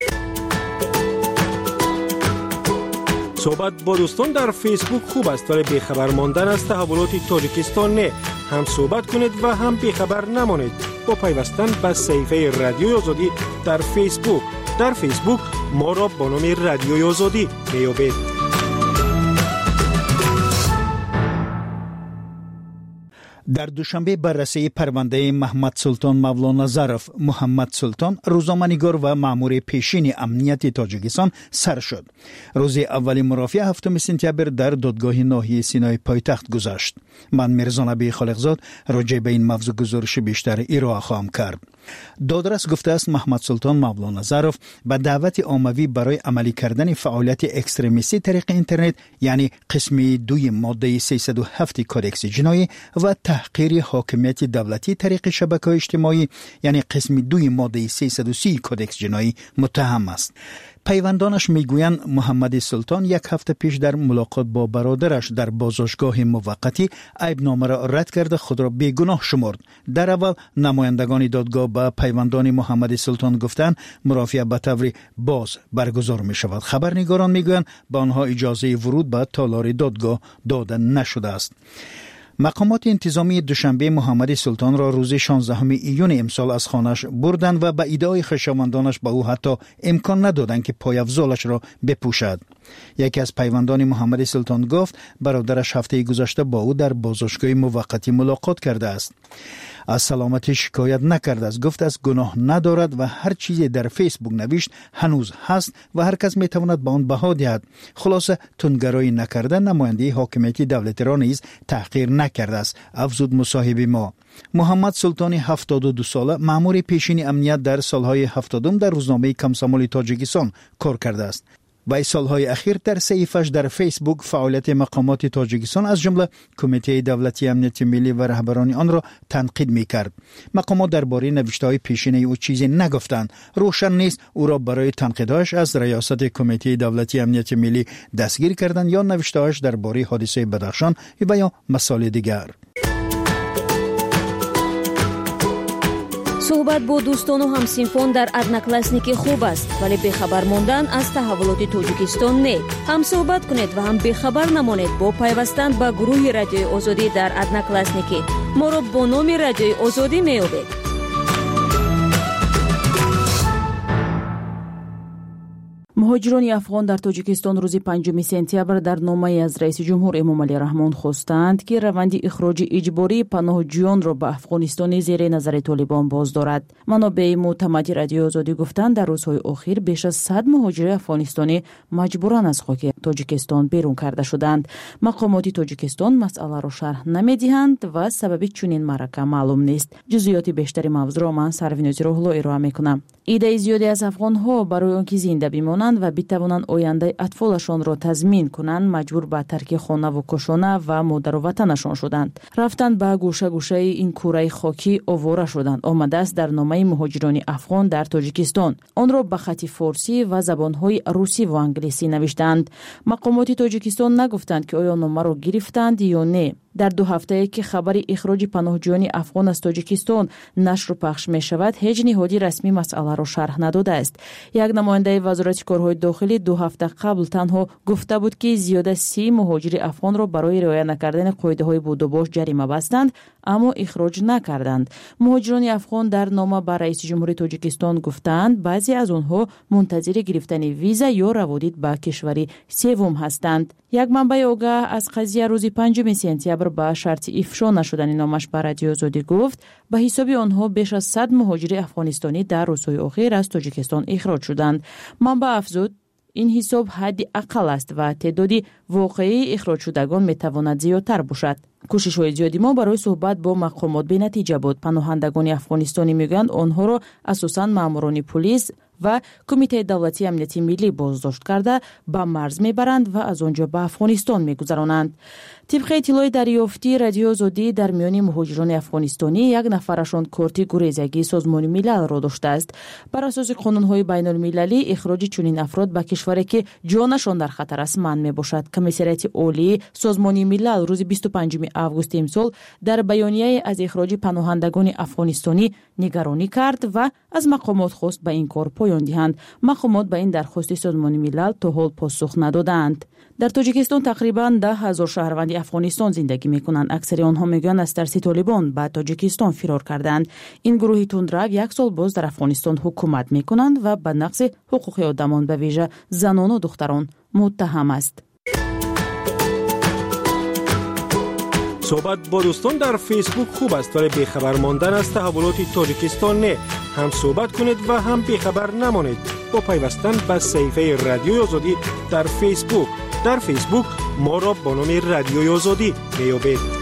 صحبت با دوستان در فیسبوک خوب است ولی بیخبر ماندن از تحولات تاجیکستان نه. هم صحبت کنید و هم بیخبر نمانید با پیوستن به صفحه رادیوی آزادی در فیسبوک. در فیسبوک ما را با نام رادیوی آزادی میابید. در دوشنبه بررسی پرونده محمد سلطان مولانا-ظرف محمد سلطان روزنامه‌نگار و مأمور پیشین امنیت تاجیکستان سر شد. روز اول مرافعه هفتم سپتامبر در دادگاه ناحیه سینای پایتخت گذشت. من میرزا نبی خالقزاد راجع به این موضوع گزارش بیشتر ارائه خواهم کرد. دادرس گفته است محمد سلطان مولانا-ظرف به دعوت عمومی برای عملی کردن فعالیت اکستریمیستی طریق اینترنت یعنی قسم 2 ماده 307 کدکس جنایی و تحقیر حاکمیت دولتی طریق شبکه‌های اجتماعی یعنی قسم 2 ماده 330 کدکس جنایی متهم است. پیوندانش میگویند محمد سلطان یک هفته پیش در ملاقات با برادرش در بازداشتگاه موقتی عیبنامه را رد کرده خود را بیگناه شمرد. در اول نمایندگان دادگاه به پیوندان محمد سلطان گفتند مرافعه به طور باز برگزار می شود. خبرنگاران میگویند به آنها اجازه ورود به تالار دادگاه داده نشده است. مقامات انتظامی دوشنبه محمد سلطان را روز 16 ایون امسال از خانه‌اش بردند و به ادعای خویشاوندانش به او حتی امکان ندادند که پایافزالش را بپوشد. یکی از پیوندان محمد سلطان گفت برادرش هفته گذشته با او در بازداشتگاه موقتی ملاقات کرده است. از سلامتی شکایت نکرده است. گفت است گناه ندارد و هر چیزی در فیسبوک نوشت هنوز هست و هر کس میتواند به آن بها دهد. خلاصه تندگرایی نکرده نماینده حاکمیت دولتی را نیز تحقیر نکرده است. افزود مصاحب ما. محمد سلطان 72 ساله مأمور پیشین امنیت در سالهای 70 در روزنامه کمسمال تاجیکستان کار کرده است. و سالهای اخیر در صحیفش در فیسبوک فعالیت مقامات تاجیکستان از جمله کمیته دولتی امنیت ملی و رهبران آن را تنقید می‌کرد. مقامات درباره نوشته‌های پیشینه او چیزی نگفتند. روشن نیست او را برای تنقیدش از ریاست کمیته دولتی امنیت ملی دستگیر کردند یا نوشته‌اش درباره حادثه بدخشان و یا مسائل دیگر. صحبت با دوستان و همسینفان در ادناکلاسنیکی خوب است ولی بخبر موندن از تحولات تاجیکستان نه. هم صحبت کنید و هم بخبر نمانید با پیوستن به گروه رادیوی آزادی در ادناکلاسنیکی. ما را با نام رادیوی آزادی می‌یابید. مهاجران افغان در تاجیکستان روز 5 سپتامبر در نامه از رئیس جمهور امامعلی رحمان خواستند که روند اخراج اجباری پناهجویان را به افغانستان زیر نظر طالبان باز دارد. منابع معتمد رادیوی آزادی گفتند در روزهای اخیر بیش از 100 مهاجر افغانستانی مجبوراً از خاک تاجیکستان بیرون کرده شدند. مقامات تاجیکستان مسئله را شرح نمی‌دهند و سبب چنین معرکه معلوم نیست. جزئیات بیشتری موضوع را من سروینوز روحلو ارائه می‌کنم. ایده زیادی از افغان‌ها برای آنکه زنده بمانند و بتوانند آینده اطفالشان را تضمین کنند مجبور به ترک خانه و کاشانه و مادر و وطنشان شدند. رفتند به گوشه گوشه این کره خاکی آواره شدند. آمده است در نامه مهاجران افغان در تاجیکستان. آن را به خط فارسی و زبان‌های روسی و انگلیسی نوشتند. مقامات تاجیکستان نگفتند که آیا نامه را گرفتند یا نه. در 2 هفته که خبر اخراج پناهجویان افغان از تاجیکستان نشر و پخش می شود هیچ نهادی رسمی مسئله را شرح نداده است. یک نماینده وزارت کارهای داخلی 2 هفته قبل تنها گفته بود که زیاده 30 مهاجر افغان را برای رعایت نکردن قاعده‌های بود و باش جریمه بستند اما اخراج نکردند. مهاجران افغان در نامه به رئیس جمهور تاجیکستان گفتند بعضی از آنها منتظر گرفتن ویزا یا روادید به کشور سوم هستند. یک منبع آگاه از قضیه روز 5 سپتامبر به شرط افشا نشدن نامش به رادیو آزادی گفت به حساب آنها بیش از 100 مهاجر افغانستانی در روزهای اخیر از تاجیکستان اخراج شدند. منبع افزود این حساب حد اقل است و تعداد واقعی اخراج شدگان میتواند زیادتر باشد. کوشش‌های زیادی ما برای صحبت با مقامات به نتیجه بود. پناهندگان افغانستانی میگویند آنها را اساساً ماموران پلیس و کمیته دولتی امنیت ملی بازداشت کرده به مرز میبرند و از آنجا به افغانستان میگذرانند. طبق اطلاع دریافتی رادیو آزادی در میان مهاجران افغانستانی یک نفرشان کارت گریزگی سازمان ملل را داشته است. بر اساس قانون‌های بین‌المللی اخراج چنین افراد به کشوری که جانشان در خطر است منع میباشد. کمیسریت عالی سازمان ملل روز 25 آگوست امسال در بیانیه از اخراج پناهندگان افغانستانی نگرانی کرد و از مقامات خواست به این کار پایان دهند. مقامات به این درخواست سازمان ملل تا حال پاسخ ندادند. در تاجیکستان تقریباً 10,000 شهروند افغانستان زندگی میکنند. اکثر آنها میگویند از ترس طالبان به تاجیکستان فرار کردند. این گروه تندرو 1 سال باز در افغانستان حکومت میکنند و به نقض حقوق آدمان به ویژه زنان و دختران متهم است. صحبت با دوستان در فیسبوک خوب است ولی بیخبر ماندن از تحولات تاجیکستان نه. هم صحبت کنید و هم بیخبر نمانید با پیوستن به صفحه رادیوی آزادی در فیسبوک. در فیسبوک ما را با نام رادیوی آزادی میابید.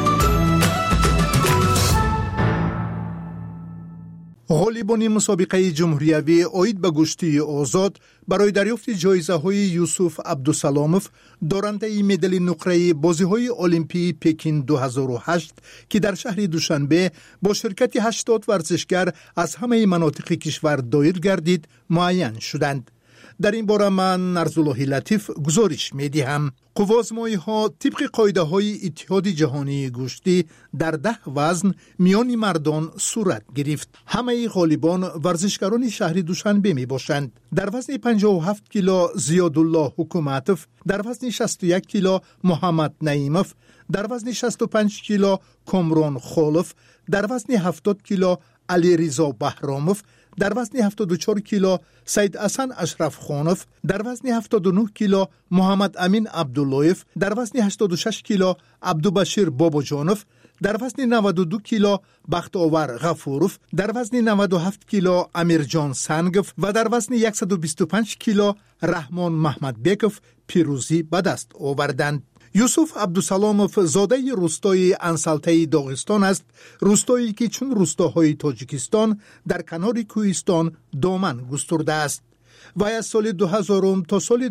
غالبان مسابقه جمهوریوی اوید به گشتی آزاد برای دریافت جایزه‌های یوسف عبدالسلاموف دارنده مدال نقره بازی‌های المپی پکین 2008 که در شهر دوشنبه با شرکت 80 ورزشگر از همه مناطق کشور دایر گردید معین شدند. در این باره من نرزالله لطیف گزارش می‌دهم. قوازمایی‌ها طبق قاعده‌های اتحاد جهانی گوشتی در 10 وزن میان مردان صورت گرفت. همه غالبان ورزشکاران شهر دوشنبه میباشند. در وزن 57 کیلو زیادالله حکومتوف، در وزن 61 کیلو محمد نعیموف، در وزن 65 کیلو کامران خالف، در وزن 70 کیلو علی رضا بهراموف، در وزن 74 کیلو سید حسن اشرف خانوف، در وزن 79 کیلو محمد امین عبداللهیف، در وزن 86 کیلو عبدالبشیر باباجانوف، در وزن 92 کیلو بختاور غفوروف، در وزن 97 کیلو امیرجان سنگف و در وزن 125 کیلو رحمان محمد بیکوف پیروزی به دست آوردند. یوسف عبدالسلاموف زاده روستای انسلته داغستان است، روستایی که چون روستاهای تاجیکستان در کنار کوهستان دامن گسترده است. و از سال 2000 تا سال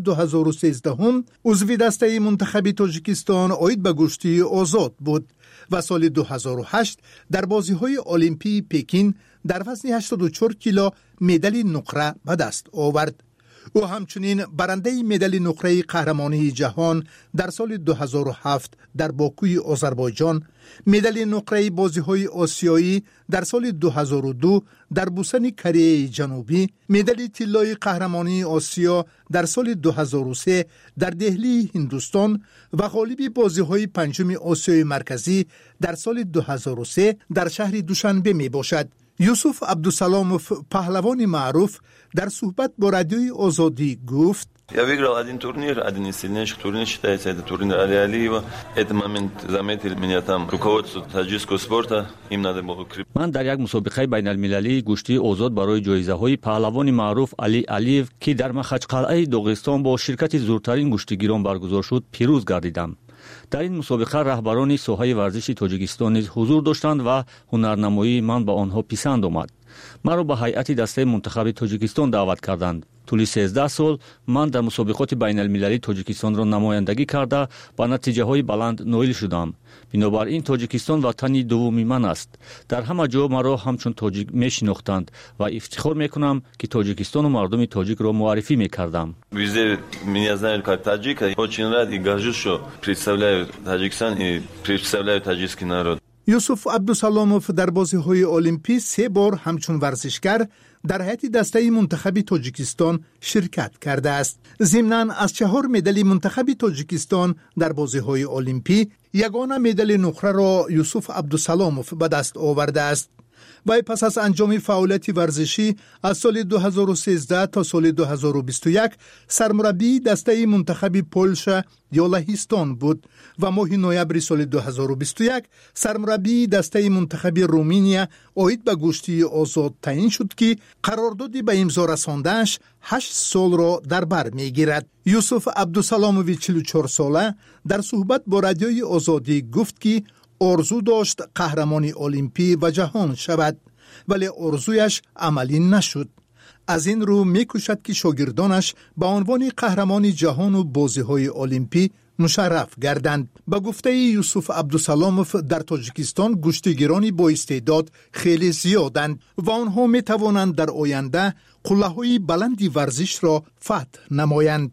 2013 عضو دسته منتخب تاجیکستان اوید به گشتی آزاد بود و سال 2008 در بازی‌های المپی پکین در وزن 84 کیلو مدال نقره به دست آورد. او همچنین برنده مدال نقره قهرمانی جهان در سال 2007 در باکوی آذربایجان، مدال نقره بازی‌های آسیایی در سال 2002 در بوسن کره جنوبی، مدال طلای قهرمانی آسیا در سال 2003 در دهلی هندوستان و غالب بازی‌های پنجم آسیای مرکزی در سال 2003 در شهر دوشنبه می باشد. یوسف عبدالسلاموف پهلوان معروف در صحبت با رادیوی آزادی گفت: Я выиграл один турнир, один из сильнейших турниров считается, это турнир Али Алиева. Этот момент заметили меня там руководство таджикского спорта, им надо было укрепить. من در یک مسابقه بین المللی گشتی آزاد برای جایزه‌های پهلوان معروف علی علیев که در مخچقلعه داغستان با شرکت زورترین گشتیگیران برگزار شد پیروز گردیدم. در این مسابقه رهبران ساحه ورزش تاجیکستان نیز حضور داشتند و هنرنمایی من به آنها پسند آمد. مرا به هیئت دسته منتخب تاجیکستان دعوت کردند. طول 13 سال من در مسابقات بین المللی تاجیکستان را نمایندگی کرده با نتیجه های بلند نائل شدم. بنابراین تاجیکستان وطنی دومی من است. در همه جا مرا همچون تاجیک میشناختند و افتخار میکنم که تاجیکستان و مردم تاجیک را معرفی میکردم. Везде меня знают как таджика. Очень рад и горжусь, что представляю Таджикистан и представляю таджикский народ. یوسف عبدالسلاموف در بازی‌های المپی 3 بار همچون ورزشگر در هیئت دسته منتخب تاجیکستان شرکت کرده است. ضمناً از 4 مدال منتخب تاجیکستان در بازی‌های المپی یگانه مدال نقره را یوسف عبدالسلاموف به دست آورده است. و پس از انجام فعالیت ورزشی از سال 2013 تا سال 2021 سرمربی دسته منتخب پولشا یا لهستان بود و ماه نوامبر سال 2021 سرمربی دسته منتخب رومانیا اوید به گشتی آزاد تعیین شد که قراردادی به امضا رسانده‌اش 8 سال را در بر میگیرد. یوسف عبدالسلاموف 44 ساله در صحبت با رادیوی آزادی گفت که آرزو داشت قهرمانی المپی و جهان شود ولی آرزویش عملی نشد. از این رو میکوشد که شاگردانش به عنوان قهرمانی جهان و بازی‌های المپی مشرف گردند. به گفته یوسف عبدالسلاموف در تاجیکستان گشتیگیرانی با استعداد خیلی زیادند و آنها میتوانند در آینده قله‌های بلندی ورزش را فتح نمایند.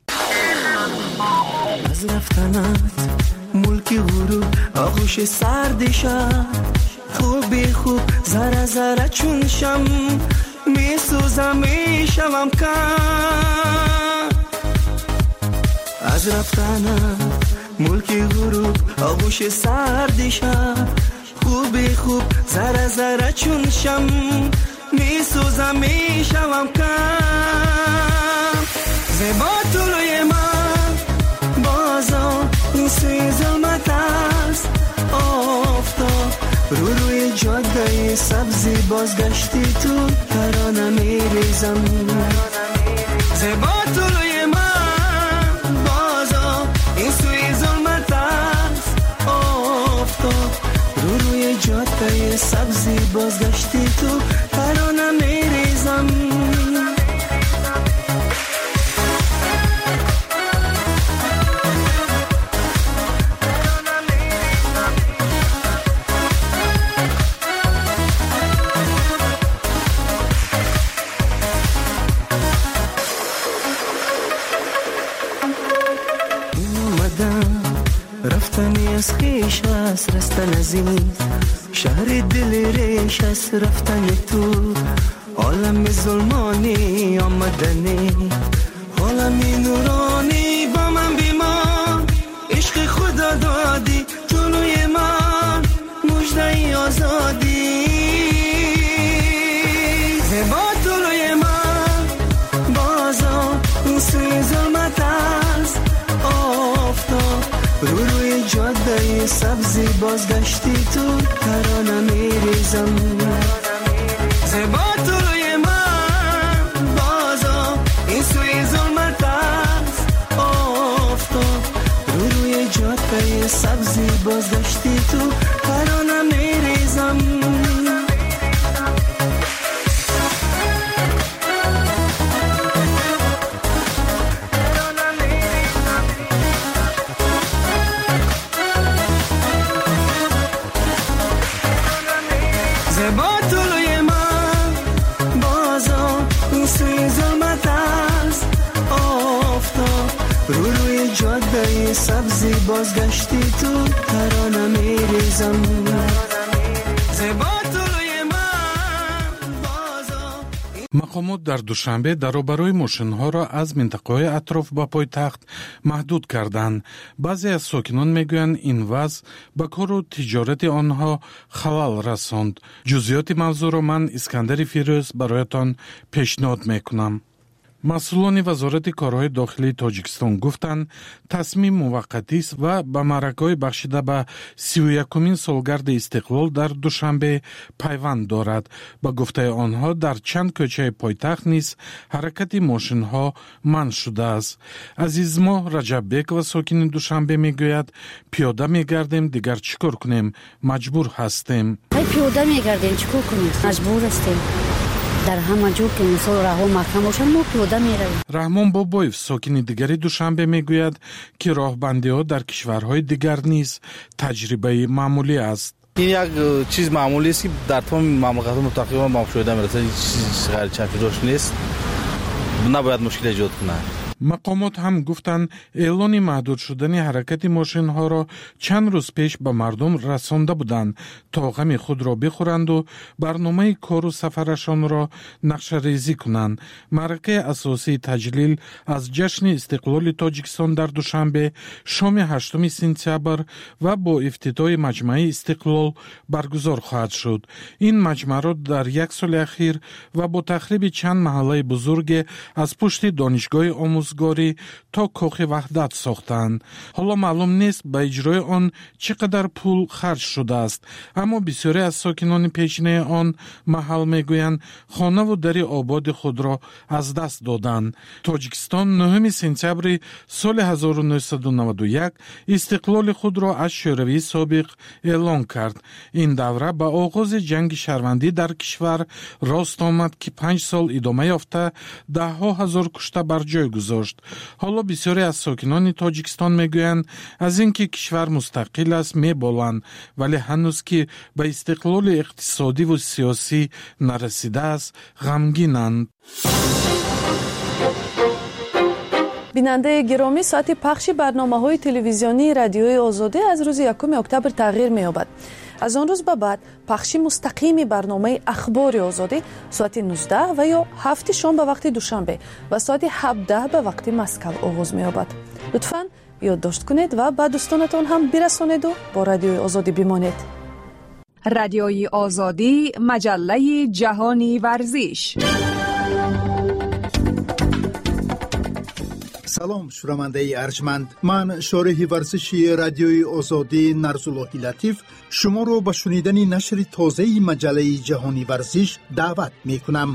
از رفتنت ملکی غروب آغوش سردی شد خوب ذره ذره چون شم میسوزم میشوم کم از رفتنت ملکی غروب آغوش سردی شد خوب ذره ذره چون شم میسوزم میشوم کم زیبا طلوی من بازا این سوی ظلمت است جاده‌ی سبزی بازگشتی تو ترانه میریزم زیبا طلوی من بازا این سوی ظلمت است آفتاب روی جاده سبزی بازگشتی تو ترانه میریزم رفتنی از خیش است رستن از این شهر دل ریش است رفتن تو عالم ظلمانی آمدنی عالمی نورانی با من بیمان عشق خدا دادی طلوی من مژده آزادی زیبا طلوی من بازا این سوی ظلمت است آفتاب روی جاده سبزی بازگشتی تو ترانه میریزم زیبا طلوی من بازا این سوی ظلمت است آفتاب روی جاده سبزی بازگشتی تو ترانه میریزم زیبا طلوی من بازا این سوی ظلمت است آفتاب روی جاده سبزی بازگشتی تو ترانه میریزم زیبا طلوی من بازا. مقامات در دوشنبه даробарои мошинҳоро аз минтақаҳои атроф ба пойтахт маҳдуд карданд. баъзе аз сокинон мегӯянд ин вазъ ба кору тиҷорати онҳо халал расонд. ҷузъиёти мавзӯъро ман Искандари Фирӯз бароятон пешниҳод мекунам. масъулони вазорати корҳои дохилии Тоҷикистон гуфтанд тасмим муваққатист ва ба маъракаҳои бахшида ба 31-умин солгарди истиқлол дар душанбе пайванд дорад. ба гуфтаи онҳо дар чанд кӯчаи пойтахт низ ҳаракати мошинҳо манъ шудааст. азизмо Раҷаббекова сокини Душанбе мегӯяд пиёда мегардем дигар чӣ кор кунем маҷбур ҳастем. пиёда мегардем чӣ кор кунем маҷбур ҳастем дар ҳама ҷо ки мисол раҳҳо маҳкам бошанд мо пиёда меравем. раҳмон Бобоев сокини дигари Душанбе мегӯяд ки роҳбандиҳо дар кишварҳои дигар низ таҷрибаи маъмулӣ аст. ин як чиз маъмулист ки дар тамоми мамлакатҳо тақрибан ба мушоҳида мерасад. чиз ғайричафидош нест, набояд мушкил эҷод кунад. мақомот ҳам гуфтанд эълони маҳдуд шудани ҳаракати мошинҳоро чанд рӯз пеш ба мардум расонда буданд то ғами худро бихӯранду барномаи кору сафарашонро нақшарезӣ кунанд. маъракаи асосии таҷлил аз ҷашни истиқлоли Тоҷикистон дар Душанбе шоми 8 сентябр ва бо ифтитоҳи маҷмаи истиқлол баргузор хоҳад шуд. ин маҷмаъро дар як соли ахир ва бо тахриби чанд маҳаллаи бузурге аз пушти донишгоҳи омӯз то кохи ваҳдат сохтанд. ҳоло маълум нест ба иҷрои он чӣ қадар пул харҷ шудааст, аммо бисёре аз сокинони пешинаи он маҳал мегӯянд хонаву дари ободи худро аз даст доданд. Тоҷикистон 9 сентябри соли 1991 истиқлоли худро аз шӯравии собиқ эълон кард. ин давра ба оғози ҷанги шаҳрвандӣ дар кишвар рост омад ки 5 сол идома ёфта даҳҳо ҳазор кушта бар ҷой гузошт. ҳоло бисёре аз сокинони Тоҷикистон мегӯянд аз ин ки кишвар мустақил аст меболанд, вале ҳанӯз ки ба истиқлоли иқтисодиву сиёсӣ нарасидааст ғамгинанд. бинандаи гиромӣ соати пахши барномаҳои телевизионии радиои озодӣ аз рӯзи 1 октябр тағйир меёбад. аз он рӯз ба баъд пахши мустақими барномаи ахбори озодӣ соати 19 ва ё 7 шом ба вақти душанбе ва соати 17 ба вақти Москав оғоз меёбад. лутфан ёддошт кунед ва ба дӯстонатон ҳам бирасонеду бо радиои озодӣ бимонед. радиои озодӣ маҷаллаи ҷаҳони варзиш. سلام شنونده ارجمند، من شارح ورزشی رادیوی آزادی نرزاللهی لطیف شما رو به شنیدن نشر تازه مجله جهانی ورزش دعوت می کنم.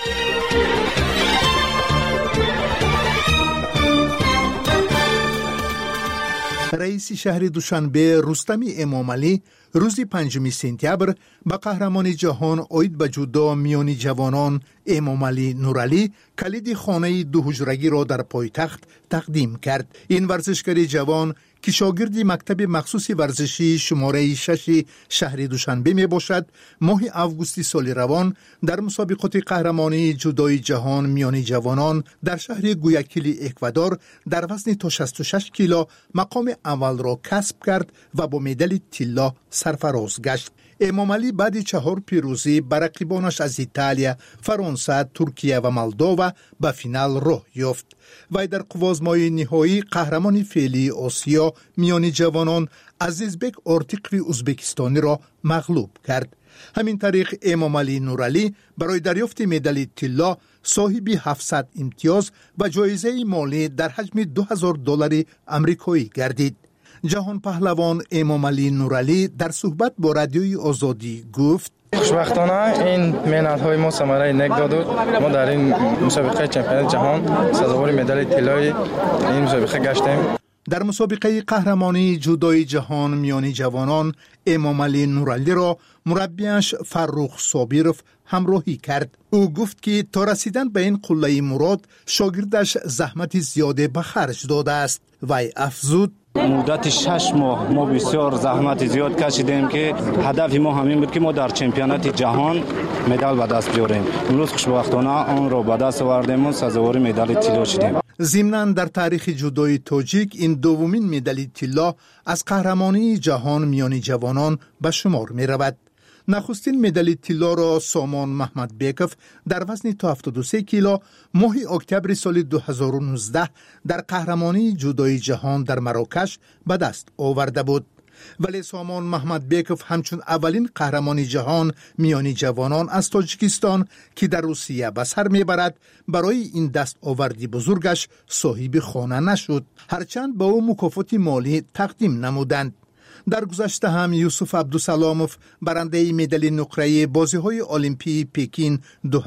رئیس شهر دوشنبه رستم امامعلی روز 5 سپتامبر به قهرمان جهان اوید به جودو میانی جوانان امامعلی نورعلی کلید خانه دو حجرگی را در پایتخت تقدیم کرد. این ورزشکار جوان که شاگرد مکتب مخصوص ورزشی شماره 6 شهر دوشنبه می باشد، ماه آگوست سال روان در مسابقات قهرمانی جودوی جهان میانی جوانان در شهر گویاکیلی اکوادور در وزن تا 66 کیلو مقام اول را کسب کرد و با مدال طلا سرفراز گشت. امامعلی بعد 4 پیروزی بر رقیبانش از ایتالیا، فرانسه، ترکیه و مولدووا به فینال راه یافت. وی در قوازمای نهایی قهرمان فعلی آسیا میان جوانان عزیزبک آرتیقوی ازبکستانی را مغلوب کرد. همین طریق امامعلی نورعلی برای دریافت مدال طلا صاحب 700 امتیاز و جایزه مالی در حجم $2000 آمریکایی گردید. جهان پهلوان امامعلی نورعلی در صحبت با رادیوی آزادی گفت: خوشبختانه این مهنت‌های ما ثمره نیک داد. ما در این مسابقه چمپیونات جهان سزاوار مدال طلای این مسابقه گشتیم. در مسابقه قهرمانی جودوی جهان میانی جوانان امامعلی نورعلی را مربیش فرخ صابرов همراهی کرد. او گفت که تا رسیدن به این قله مراد شاگردش زحمت زیاده به خرج داده است. وی افزود: مدت 6 ماه ما بسیار زحمت زیاد کشیدیم که هدف ما همین بود که ما در چمپیونات جهان مدال به دست بیاریم. امروز خوشبختانه آن را به دست آوردیم و سزاوار مدال طلا شدیم. ضمناً در تاریخ جودوی تاجیک این دومین مدال طلا از قهرمانی جهان میانی جوانان به شمار می رود. نخستین مدال طلا را سامان محمد بیکوف در وزن تا 73 کیلو ماه اکتبر سال 2019 در قهرمانی جودوی جهان در مراکش به دست آورده بود. ولی سامان محمد بیکوف همچون اولین قهرمانی جهان میانی جوانان از تاجیکستان که در روسیه به سر میبرد برای این دست آوردی بزرگش صاحب خانه نشد، هرچند به او مکافات مالی تقدیم نمودند. در گذشته هم یوسف عبدالسلاموف برنده مدال نقره بازی‌های المپی پکین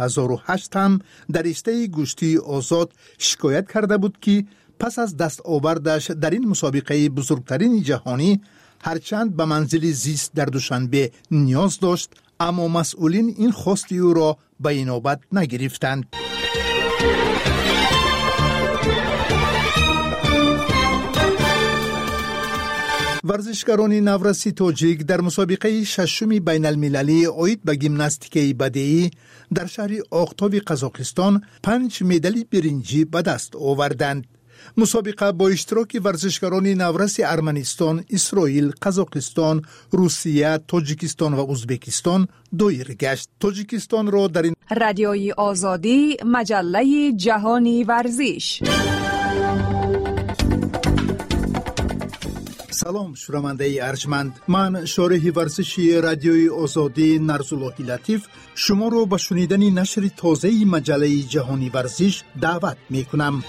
2008 هم در رشته گوشتی آزاد شکایت کرده بود که پس از دست آوردش در این مسابقه بزرگترین جهانی هرچند به منزل زیست در دوشنبه نیاز داشت، اما مسئولین این خواست او را به اینابت نگرفتند. ورزشکاران نورسی تاجیک در مسابقه 6 بین المللی اوید به گیمناستیک بدیعی در شهر آختاب قزاقستان 5 مدال برنجی به دست آوردند. مسابقه با اشتراک ورزشکاران نورس ارمنستان، اسرائیل، قزاقستان، روسیه، تاجیکستان و ازبکستان دایر گشت. تاجیکستان را در این رادیوی آزادی مجله جهانی ورزش. سلام شنونده ارجمند، من شارح ورزشی رادیوی آزادی نرزاللهی لطیف شما رو به شنیدن نشر تازه مجله جهانی ورزش دعوت می کنم.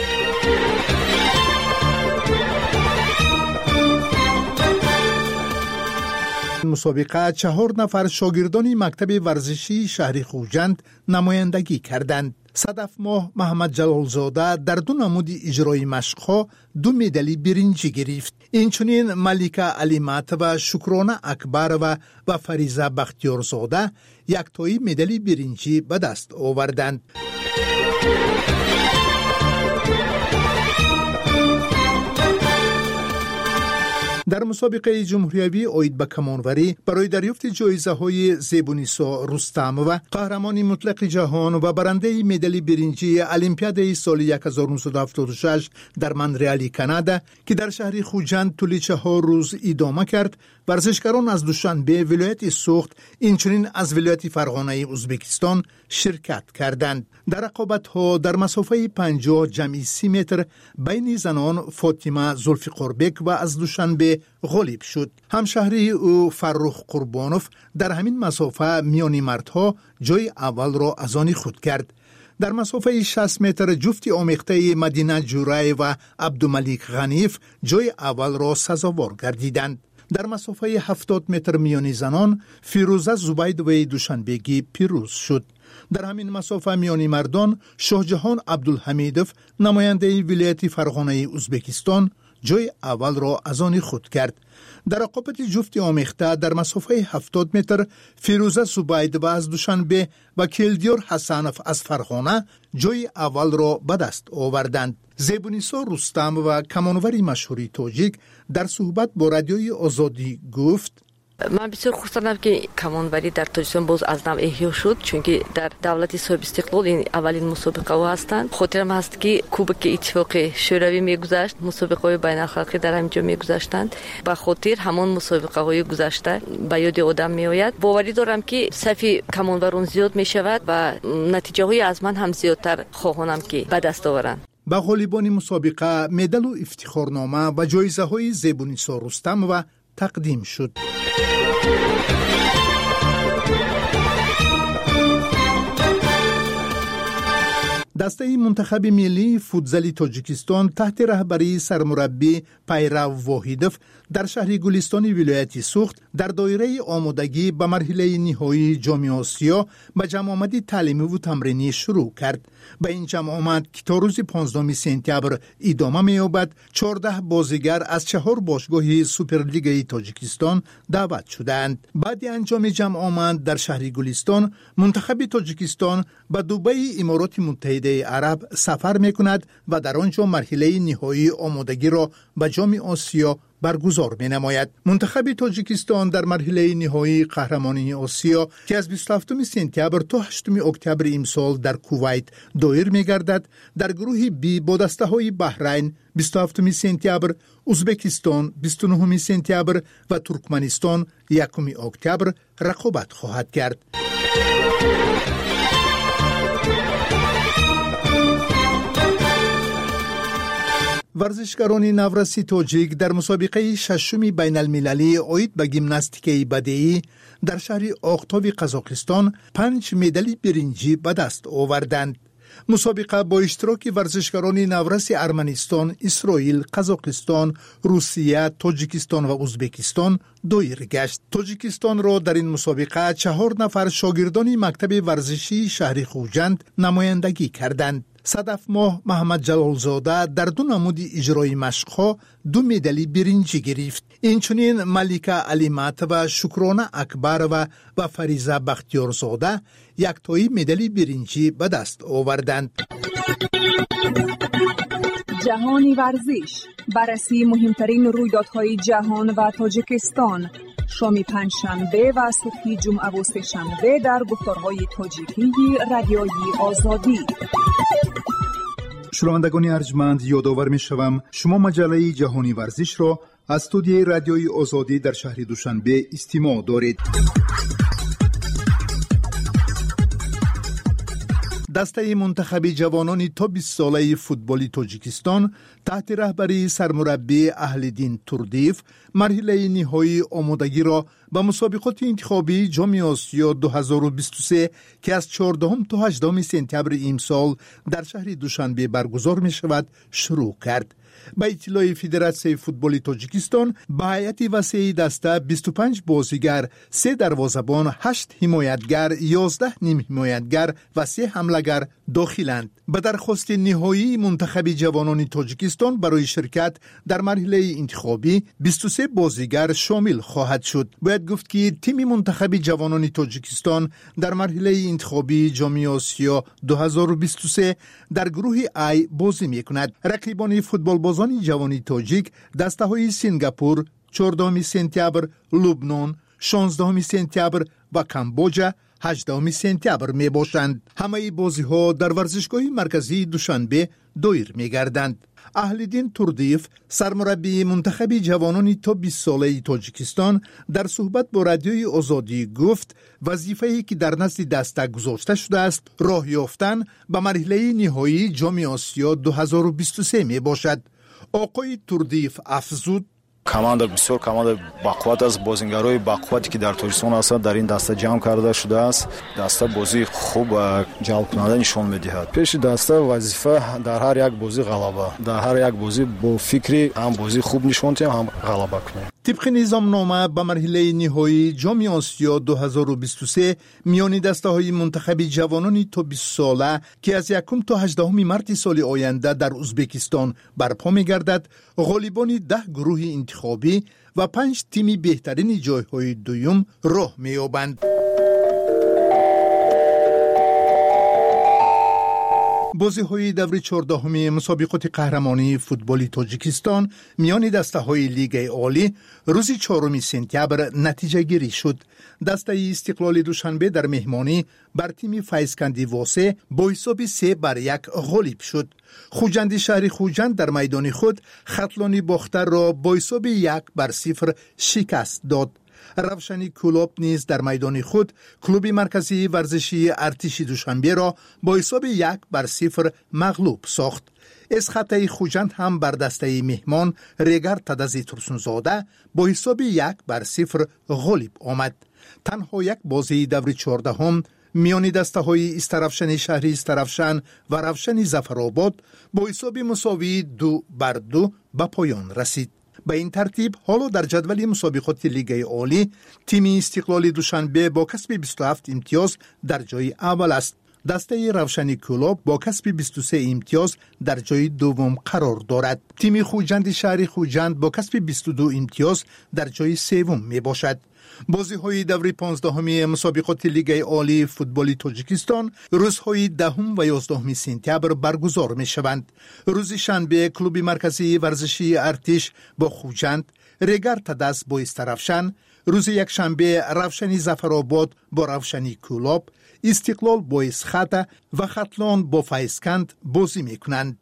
مسابقه 4 نفر شاگردان مکتب ورزشی شهر خوجند نمایندگی کردند. صدف ماه محمد جلالزاده در 2 نمود اجرای مشق‌ها 2 مدال برنجی گرفت. اینچنین ملیکه علیمت و شکرانه اکبر و فریزه بختیارزاده یک تایی مدال برنجی به دست آوردند. در مسابقه جمهوریوی اوید به کمانوری برای دریافت جایزه های زیبونیسا رستم و قهرمانی مطلق جهان و برنده مدال برنجی المپیاد سال 1976 در مونترال کانادا که در شهر خوجند طول 4 روز ادامه کرد، ورزشکاران از دوشنبه ولایت سوخت اینچنین از ولایت فرغانه ازبکستان شرکت کردند. در رقابت‌ها در مسافه 50 جمعی 30 متر بین زنان فاطمه زلفقاربک و از دوشنبه غالب شد. همشهری او فرخ قربانوف در همین مسافه میانی مردها جای اول را از آن خود کرد. در مسافه 60 متر جفت آمیخته مدینه جورای و عبدالملیک غنیف جای اول را سزاوار گردیدند. در مسافه 70 متر میانی زنان فیروزه زبیدوی دوشنبگی پیروز شد. در همین مسافه میانی مردان شاهجهان عبدالحمیدوف نماینده ولایت فرغانه ازبکستان جای اول را از آن خود کرد. در رقابت جفت آمیخته در مسافه 70 متر فیروزه زبیدوی از دوشنبه و کلدیار حسنوف از فرغانه جای اول را به دست آوردند. زیبونیسا رستم و کمانوری مشهوری تاجیک در صحبت با رادیوی آزادی گفت: من بسیار خوشحالم که کمانوری در تاجیکستان باز از نو احیا شد، چون که در دولت صاحب استقلال این اولین مسابقه ها هستند. خاطرم هست که کوبک اتفاق شوروی میگذشت، مسابقه های بین الخلقی در همینجا میگذشتند. به خاطر همان مسابقه های گذشته به یاد آدم میآید. باوری دارم که صف کمانوران زیاد میشود و نتیجه های از من هم زیادتر خواهانم که به دست آورند. به غالیبان مسابقه مدال و افتخارنامه و جایزه های زیبونیسا رستم و تقدیم شد. دسته منتخب ملی فوتزال تاجیکستان تحت رهبری سرمربی پیرو واحدوف در شهر گلستان ولایت سوخت در دایره آمادگی به مرحله نهایی جام آسیا به جمع آمدی تعلیمی و تمرینی شروع کرد. به این جمع آمد که تا روز 15 سپتامبر ادامه می‌یابد 14 بازیگر از 4 باشگاه سوپرلیگ تاجیکستان دعوت شدند. بعد انجام جمع آمد در شهر گلستان منتخب تاجیکستان به دبی امارات متحده عرب سفر می‌کند و در آنجا مرحله نهایی آمادگی را به جام آسیا برگزار می‌نماید. منتخب تاجیکستان در مرحله نهایی قهرمانی آسیا که از 27 سپتامبر تا 8 اکتبر امسال در کویت دایر می‌گردد در گروه بی با دسته‌های بحرین 27 سپتامبر، ازبکستان 29 سپتامبر و ترکمنستان 1 اکتبر رقابت خواهد کرد. ورزشکاران نورسی تاجیک در مسابقه ششم بین المللی عاید به گیمناستیک بدیعی در شهر آختاب قزاقستان 5 مدال برنجی به دست آوردند. مسابقه با اشتراک ورزشکاران نورس ارمنستان، اسرائیل، قزاقستان، روسیه، تاجیکستان و ازبکستان دایر گشت. تاجیکستان را در این مسابقه 4 نفر شاگردان مکتب ورزشی شهر خوجند نمایندگی کردند. صدف ماه محمد جلالزاده در 2 نمود اجرای مشق‌ها 2 مدال برنجی گرفت. اینچنین ملیکه علیمت و شکرانه اکبر و فریزه بختیارزاده 1 تایی مدال برنجی به دست آوردند. جهانی ورزش، بررسی مهمترین رویدادهای جهان و تاجیکستان، شام پنجشنبه و صبح جمعه و سه‌شنبه در گفتارهای تاجیکی رادیوی آزادی. شنوندگان ارجمند، یادآور می‌شوم شما مجله جهانی ورزش را از استودیوی رادیوی آزادی در شهر دوشنبه استماع دارید. دسته منتخب جوانان تا 20 ساله فوتبال تاجیکستان تحت رهبری سرمربی اهلدین توردیف مرحله نهایی آمادگی را به مسابقات انتخابی جام آسیا 2023 که از 14 تا 18 سپتامبر امسال در شهر دوشنبه برگزار می شود شروع کرد. به اطلاع فدراسیون فوتبال تاجیکستان به هیئت وسیع دسته 25 بازیگر، 3 دروازه‌بان، 8 حمایتگر، 11 نیم حمایتگر و 3 حمله‌گر داخلند. به درخواست نهایی منتخب جوانان تاجیکستان برای شرکت در مرحله انتخابی 23 بازیگر شامل خواهد شد. باید گفت که تیم منتخب جوانان تاجیکستان در مرحله انتخابی جام آسیا 2023 در گروه ای بازی می‌کند. رقیبان فوتبال بازان جوانی تاجیک دسته‌های سنگاپور 14 سپتامبر، لبنان 16 سپتامبر و کامبوجا 18 سپتامبر می باشند. همه بازی ها در ورزشگاه مرکزی دوشنبه دایر می گردند. اهلدین توردیف سرمربی منتخب جوانان تا 20 ساله تاجیکستان در صحبت با رادیوی آزادی گفت وظیفه‌ای که در نزد دسته گذاشته شده است راه یافتن به مرحله نهایی جام آسیا 2023 می باشد. آقای توردیف افزود: команда бисёр команда бақувват аст. бозингарои бақуввате ки дар тоҷикистон ҳастанд дар ин даста ҷамъ карда шудааст. даста бозии хуб ва ҷалбкунанда нишон медиҳад. пеши даста вазифа дар ҳар як бозӣ ғалаба, дар ҳар як бозӣ бо фикри ҳам бозии хуб нишон диҳем, ҳам ғалаба кунем. طبق نظامنامه به مرحله نهایی جام آسیا 2023 میان دسته‌های منتخب جوانان تا 20 ساله که از 1 تا 18 مارس سال آینده در ازبکستان برپا می‌گردد، غالبان 10 گروه انتخابی و 5 تیم بهترین جایهای دوم راه می‌یابند. بازی‌های دور 14 مسابقات قهرمانی فوتبال تاجیکستان میان دسته‌های لیگ عالی روز 4 سپتامبر نتیجه گیری شد. دسته استقلال دوشنبه در مهمانی بر تیم فیضکندی واسه با حساب 3-1 غالب شد. خوجند شهر خوجند در میدان خود خطلانی باختر را با حساب 1-0 شکست داد. روشنی کلوب نیز در میدان خود کلوب مرکزی ورزشی ارتش دوشنبه را با حساب 1-0 مغلوب ساخت. اسخطه خوجند هم بر دسته مهمان ریگر تدزی ترسونزاده با حساب 1-0 غالب آمد. تنها یک بازی دور 14 میان دسته های استرفشن شهری استرفشن و روشن ظفرآباد با حساب مساوی 2-2 به پایان رسید. به این ترتیب حالا در جدول مسابقات لیگ عالی تیم استقلال دوشنبه با کسب 27 امتیاز در جای اول است. دسته روشنی کلوب با کسب 23 امتیاز در جای دوم قرار دارد. تیم خوجند شهر خوجند با کسب 22 امتیاز در جای سوم می باشد. بازی‌های دور 15 مسابقات لیگ عالی فوتبال تاجیکستان روزهای 10 و 11 سپتامبر برگزار می‌شوند. روز شنبه کلوب مرکزی ورزشی ارتش با خوجند، ریگر تدس با استرفشن، روز یک شنبه روشنی ظفرآباد با روشنی کلوب، استقلال با اسخطه و خطلان با فیضکند بازی می‌کنند.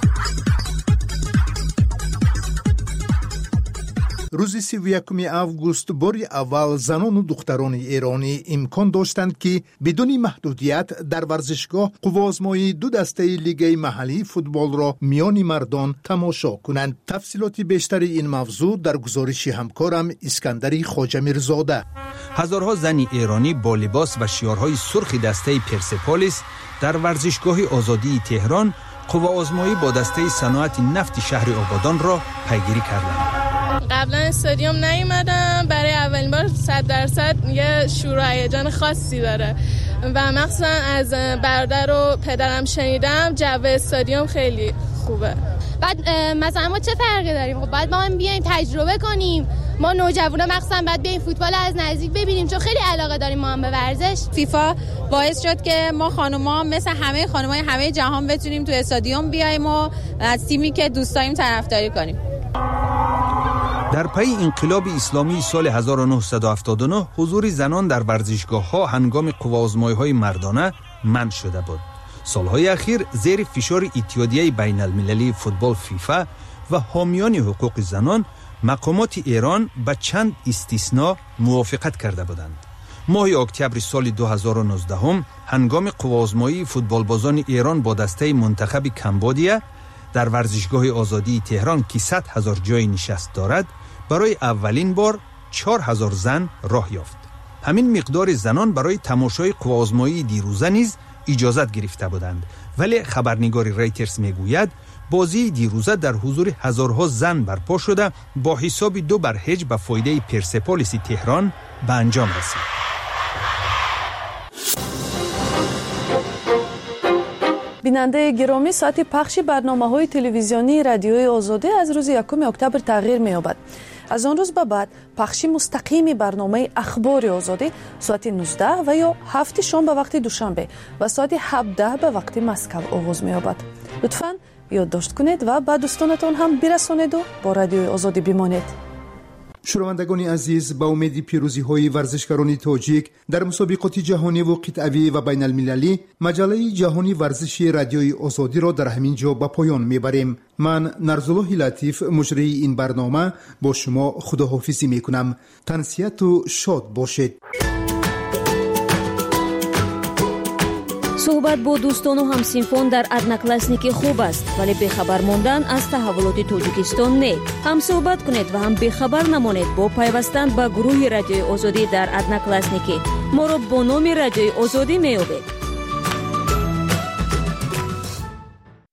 روز 31 آگوست باری اول زنان و دختران ایرانی امکان داشتند که بدون محدودیت در ورزشگاه قوازمایی 2 دسته لیگ محلی فوتبال را میان مردان تماشا کنند. تفصیلات بیشتر این موضوع در گزارش همکارم اسکندری خواجه‌میرزاده. هزارها زن ایرانی با لباس و شیارهای سرخ دسته پرسپولیس در ورزشگاه آزادی تهران قوازمایی با دسته صنعت نفت شهر آبادان را پیگیری کردند. قبلا استادیوم نیومدم، برای اولین بار 100% یه شور و هیجان خاصی داره و مخصوصا از برادر و پدرم شنیدم جو استادیوم خیلی خوبه. بعد مثلا ما چه فرقی داریم؟ خب بعد ما هم بیایم تجربه کنیم. ما نوجوانا مخصوصا بعد بیایم فوتبال از نزدیک ببینیم چون خیلی علاقه داریم ما هم به ورزش. فیفا باعث شد که ما خانوما مثل همه خانمای همه جهان بتونیم تو استادیوم بیایم و از تیمی که دوست داریم طرفداری کنیم. در پی انقلاب اسلامی سال 1979 حضور زنان در ورزشگاه‌ها هنگام قوازمایی‌های مردانه منع شده بود. سالهای اخیر زیر فشار اتحادیه بین المللی فوتبال فیفا و حامیان حقوق زنان مقامات ایران به چند استثناء موافقت کرده بودند. ماه اکتبر سال 2019 هنگام قوازمایی فوتبالبازان ایران با دسته منتخب کمبودیا در ورزشگاه آزادی تهران که 100,000 جای نشست دارد برای اولین بار 4,000 زن راه یافت. همین مقدار زنان برای تماشای قوازمایی دیروزه نیز اجازت گرفته بودند، ولی خبرنگار رایترز میگوید بازی دیروزه در حضور هزارها زن برپا شده با حساب 2-0 به فایده پرسپولیس تهران به انجام رسید. بیننده گرامی، ساعت پخش برنامه‌های تلویزیونی رادیوی آزادی از روز 1 اکتبر تغییر می‌یابد. از آن روز به بعد پخش مستقیم برنامه اخبار آزادی ساعت 19 و یا 7 شام به وقت دوشنبه و ساعت 17 به وقت مسکو آغاز می‌یابد. لطفاً یادداشت کنید و به دوستانتان هم برسانید و با رادیوی آزادی بمانید. شنوندگان عزیز، با امید پیروزی‌های ورزشکاران تاجیک در مسابقات جهانی و قطعی و بین المللی، مجله جهانی ورزشی رادیوی آزادی را در همین جا به پایان میبریم. من نرزالله لطیف مجری این برنامه با شما خداحافظی میکنم. تنسیت و شاد باشید. صحبت با دوستان و همسینفان در ادناکلاسنیکی خوب است، ولی بخبر ماندن از تحولات تاجیکستان نه. هم صحبت کنید و هم بخبر نمانید با پیوستن به گروه رادیوی آزادی در ادناکلاسنیکی. ما را با نام رادیوی آزادی می‌یابید.